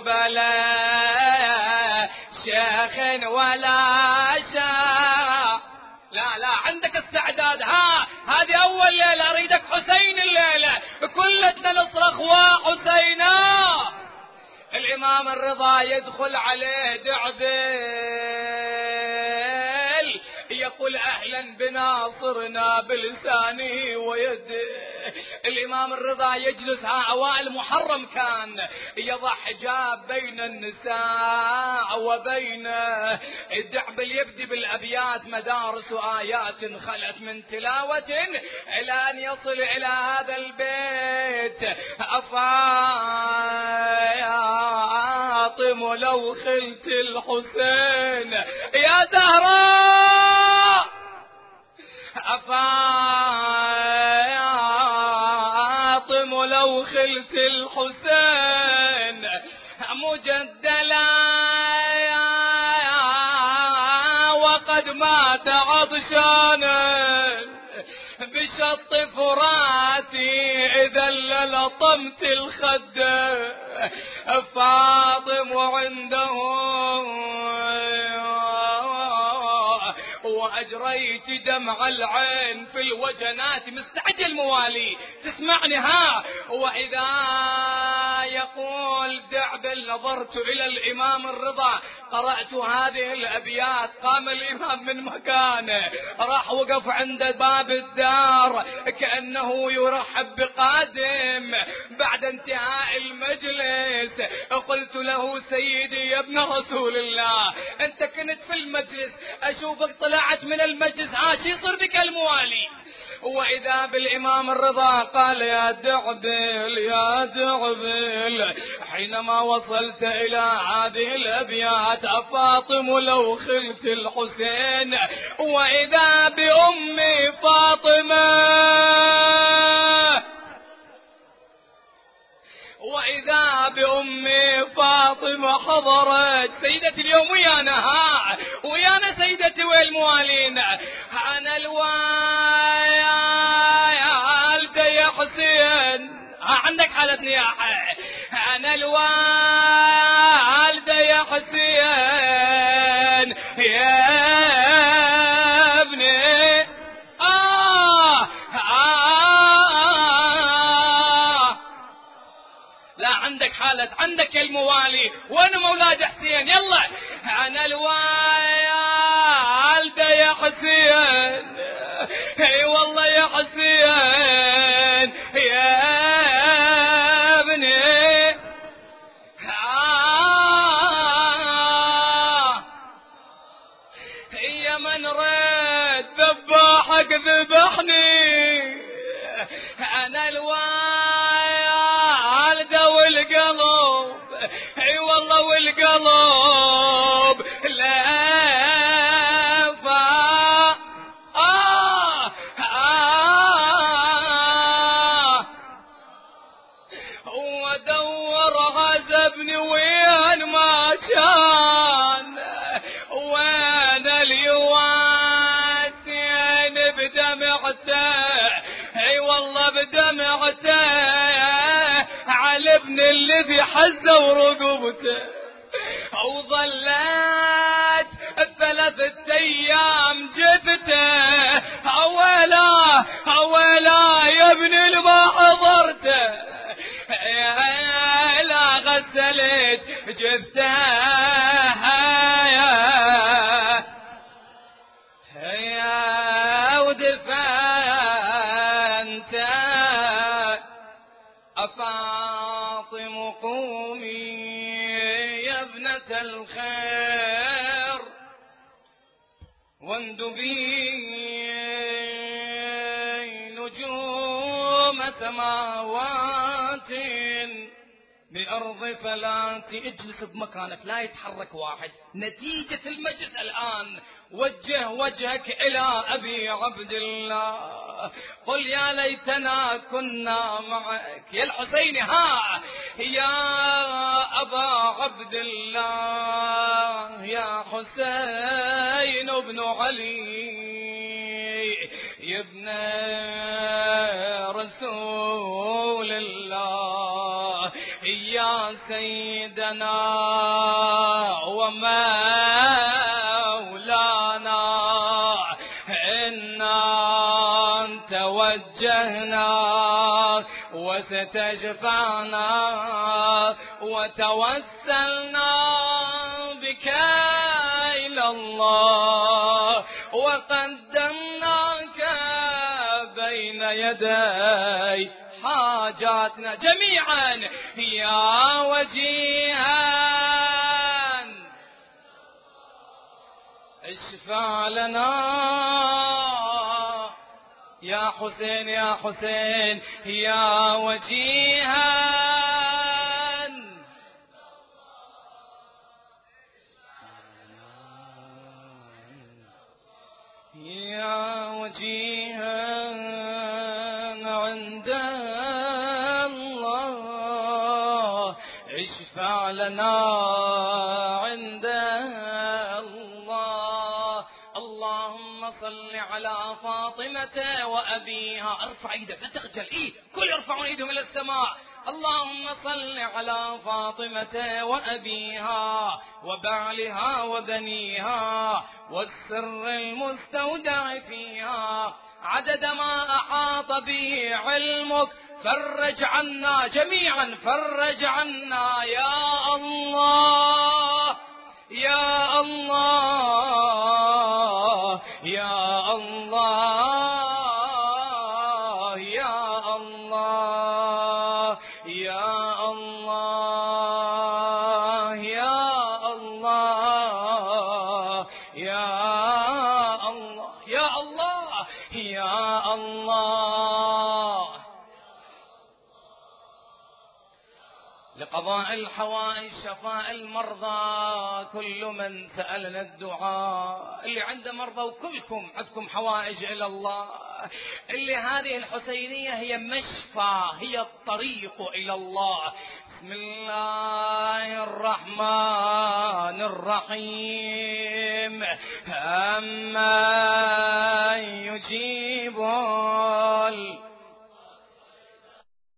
كربلاء شيخ ولا شاء. لا لا عندك استعداد؟ ها هذه أول ليلة أريدك حسين الليلة كلتنا نصرخ وحسينا. الإمام الرضا يدخل عليه دعبل يقول أهلا بناصرنا بلسانه ويده. الإمام الرضا يجلس ها أوائل محرم كان يضع حجاب بين النساء وبين الدعبل، يبدي بالأبيات مدارس آيات خلت من تلاوة إلى أن يصل إلى هذا البيت: أفاطم لو خلت الحسين يا زهراء، أفاطم لو خلت الحسين مجدلا وقد مات عطشانا بشط فراتي إذا للطمت الخد. فاطم عنده وأجريت دمع العين في الوجنات، مستعجل موالي تسمعني ها. وإذا يقول دعبل نظرت إلى الإمام الرضا قرأت هذه الأبيات، قام الإمام من مكانه راح وقف عند باب الدار كأنه يرحب بقادم. بعد انتهاء المجلس قلت له: سيدي يا ابن رسول الله، أنت كنت في المجلس أشوفك طلعت من المجلس، ها شي يصير بك الموالي؟ وإذا بالإمام الرضا قال: يا دعبل يا دعبل، حينما وصلت إلى هذه الأبيات: أفاطم لو خلت الحسين، وإذا بأمي فاطمة، وإذا بأمي فاطمة حضرت. سيدتي اليوم ويانا، ها ويانا سيدتي والموالين. أنا الوالدة يا حسين، ها عندك حالة نياحة. أنا الوالدة يا حسين يا ابني. آه آه لا عندك حالة، عندك الموالي. وانا مولاد حسين يلا. انا الوالدة يا حسين، اي والله يا حسين يا ابني. آه يا من رد ذباحك ذبحني. انا الوالدة والقلب، اي والله والقلب لا فا آه آه ودور عذبني وين ما كان، وين اليواسين بدمعته، اي والله بدمعته على ابن الذي حزه ورقبته. وظلت ثلاثة ايام جثته، اولا اولا يا ابني لما حضرته، لا غسلت جثته يا ودفنته. أفاطم قومي يا ابنة الخير، واندبي نجوم سماوات بأرض فلات. اجلس بمكانك لا يتحرك واحد. نتيجة المجلس الآن وجه وجهك إلى أبي عبد الله، قل يا ليتنا كنا معك يا الحسين. ها يا أبا عبد الله يا حسين بن علي يا ابن رسول الله، يا سيدنا ومولانا، إنا توجهنا واستشفعنا وتوسلنا بك إلى الله، وقدمنا يدي حاجاتنا جميعا يا وجيها اشفع لنا يا حسين يا حسين يا وجيها يا وجيها عند الله اشفع لنا عند الله. اللهم صل على فاطمة وأبيها. ارفع ايدك لا تخجل. ايه كل يرفعون ايدهم الى السماء. اللهم صل على فاطمة وأبيها وبعلها وبنيها والسر المستودع فيها عدد ما أحاط به علمك. فرج عنا جميعا فرج عنا يا الله يا الله يا الله يا الله يا الله يا الله يا الله يا الله يا الله لقضاء الحوائج شفاء المرضى. كل من سألنا الدعاء اللي عنده مرضى وكلكم عندكم حوائج إلى الله. اللي هذه الحسينية هي مشفى هي الطريق إلى الله. بسم الله الرحمن الرحيم. أما يجيب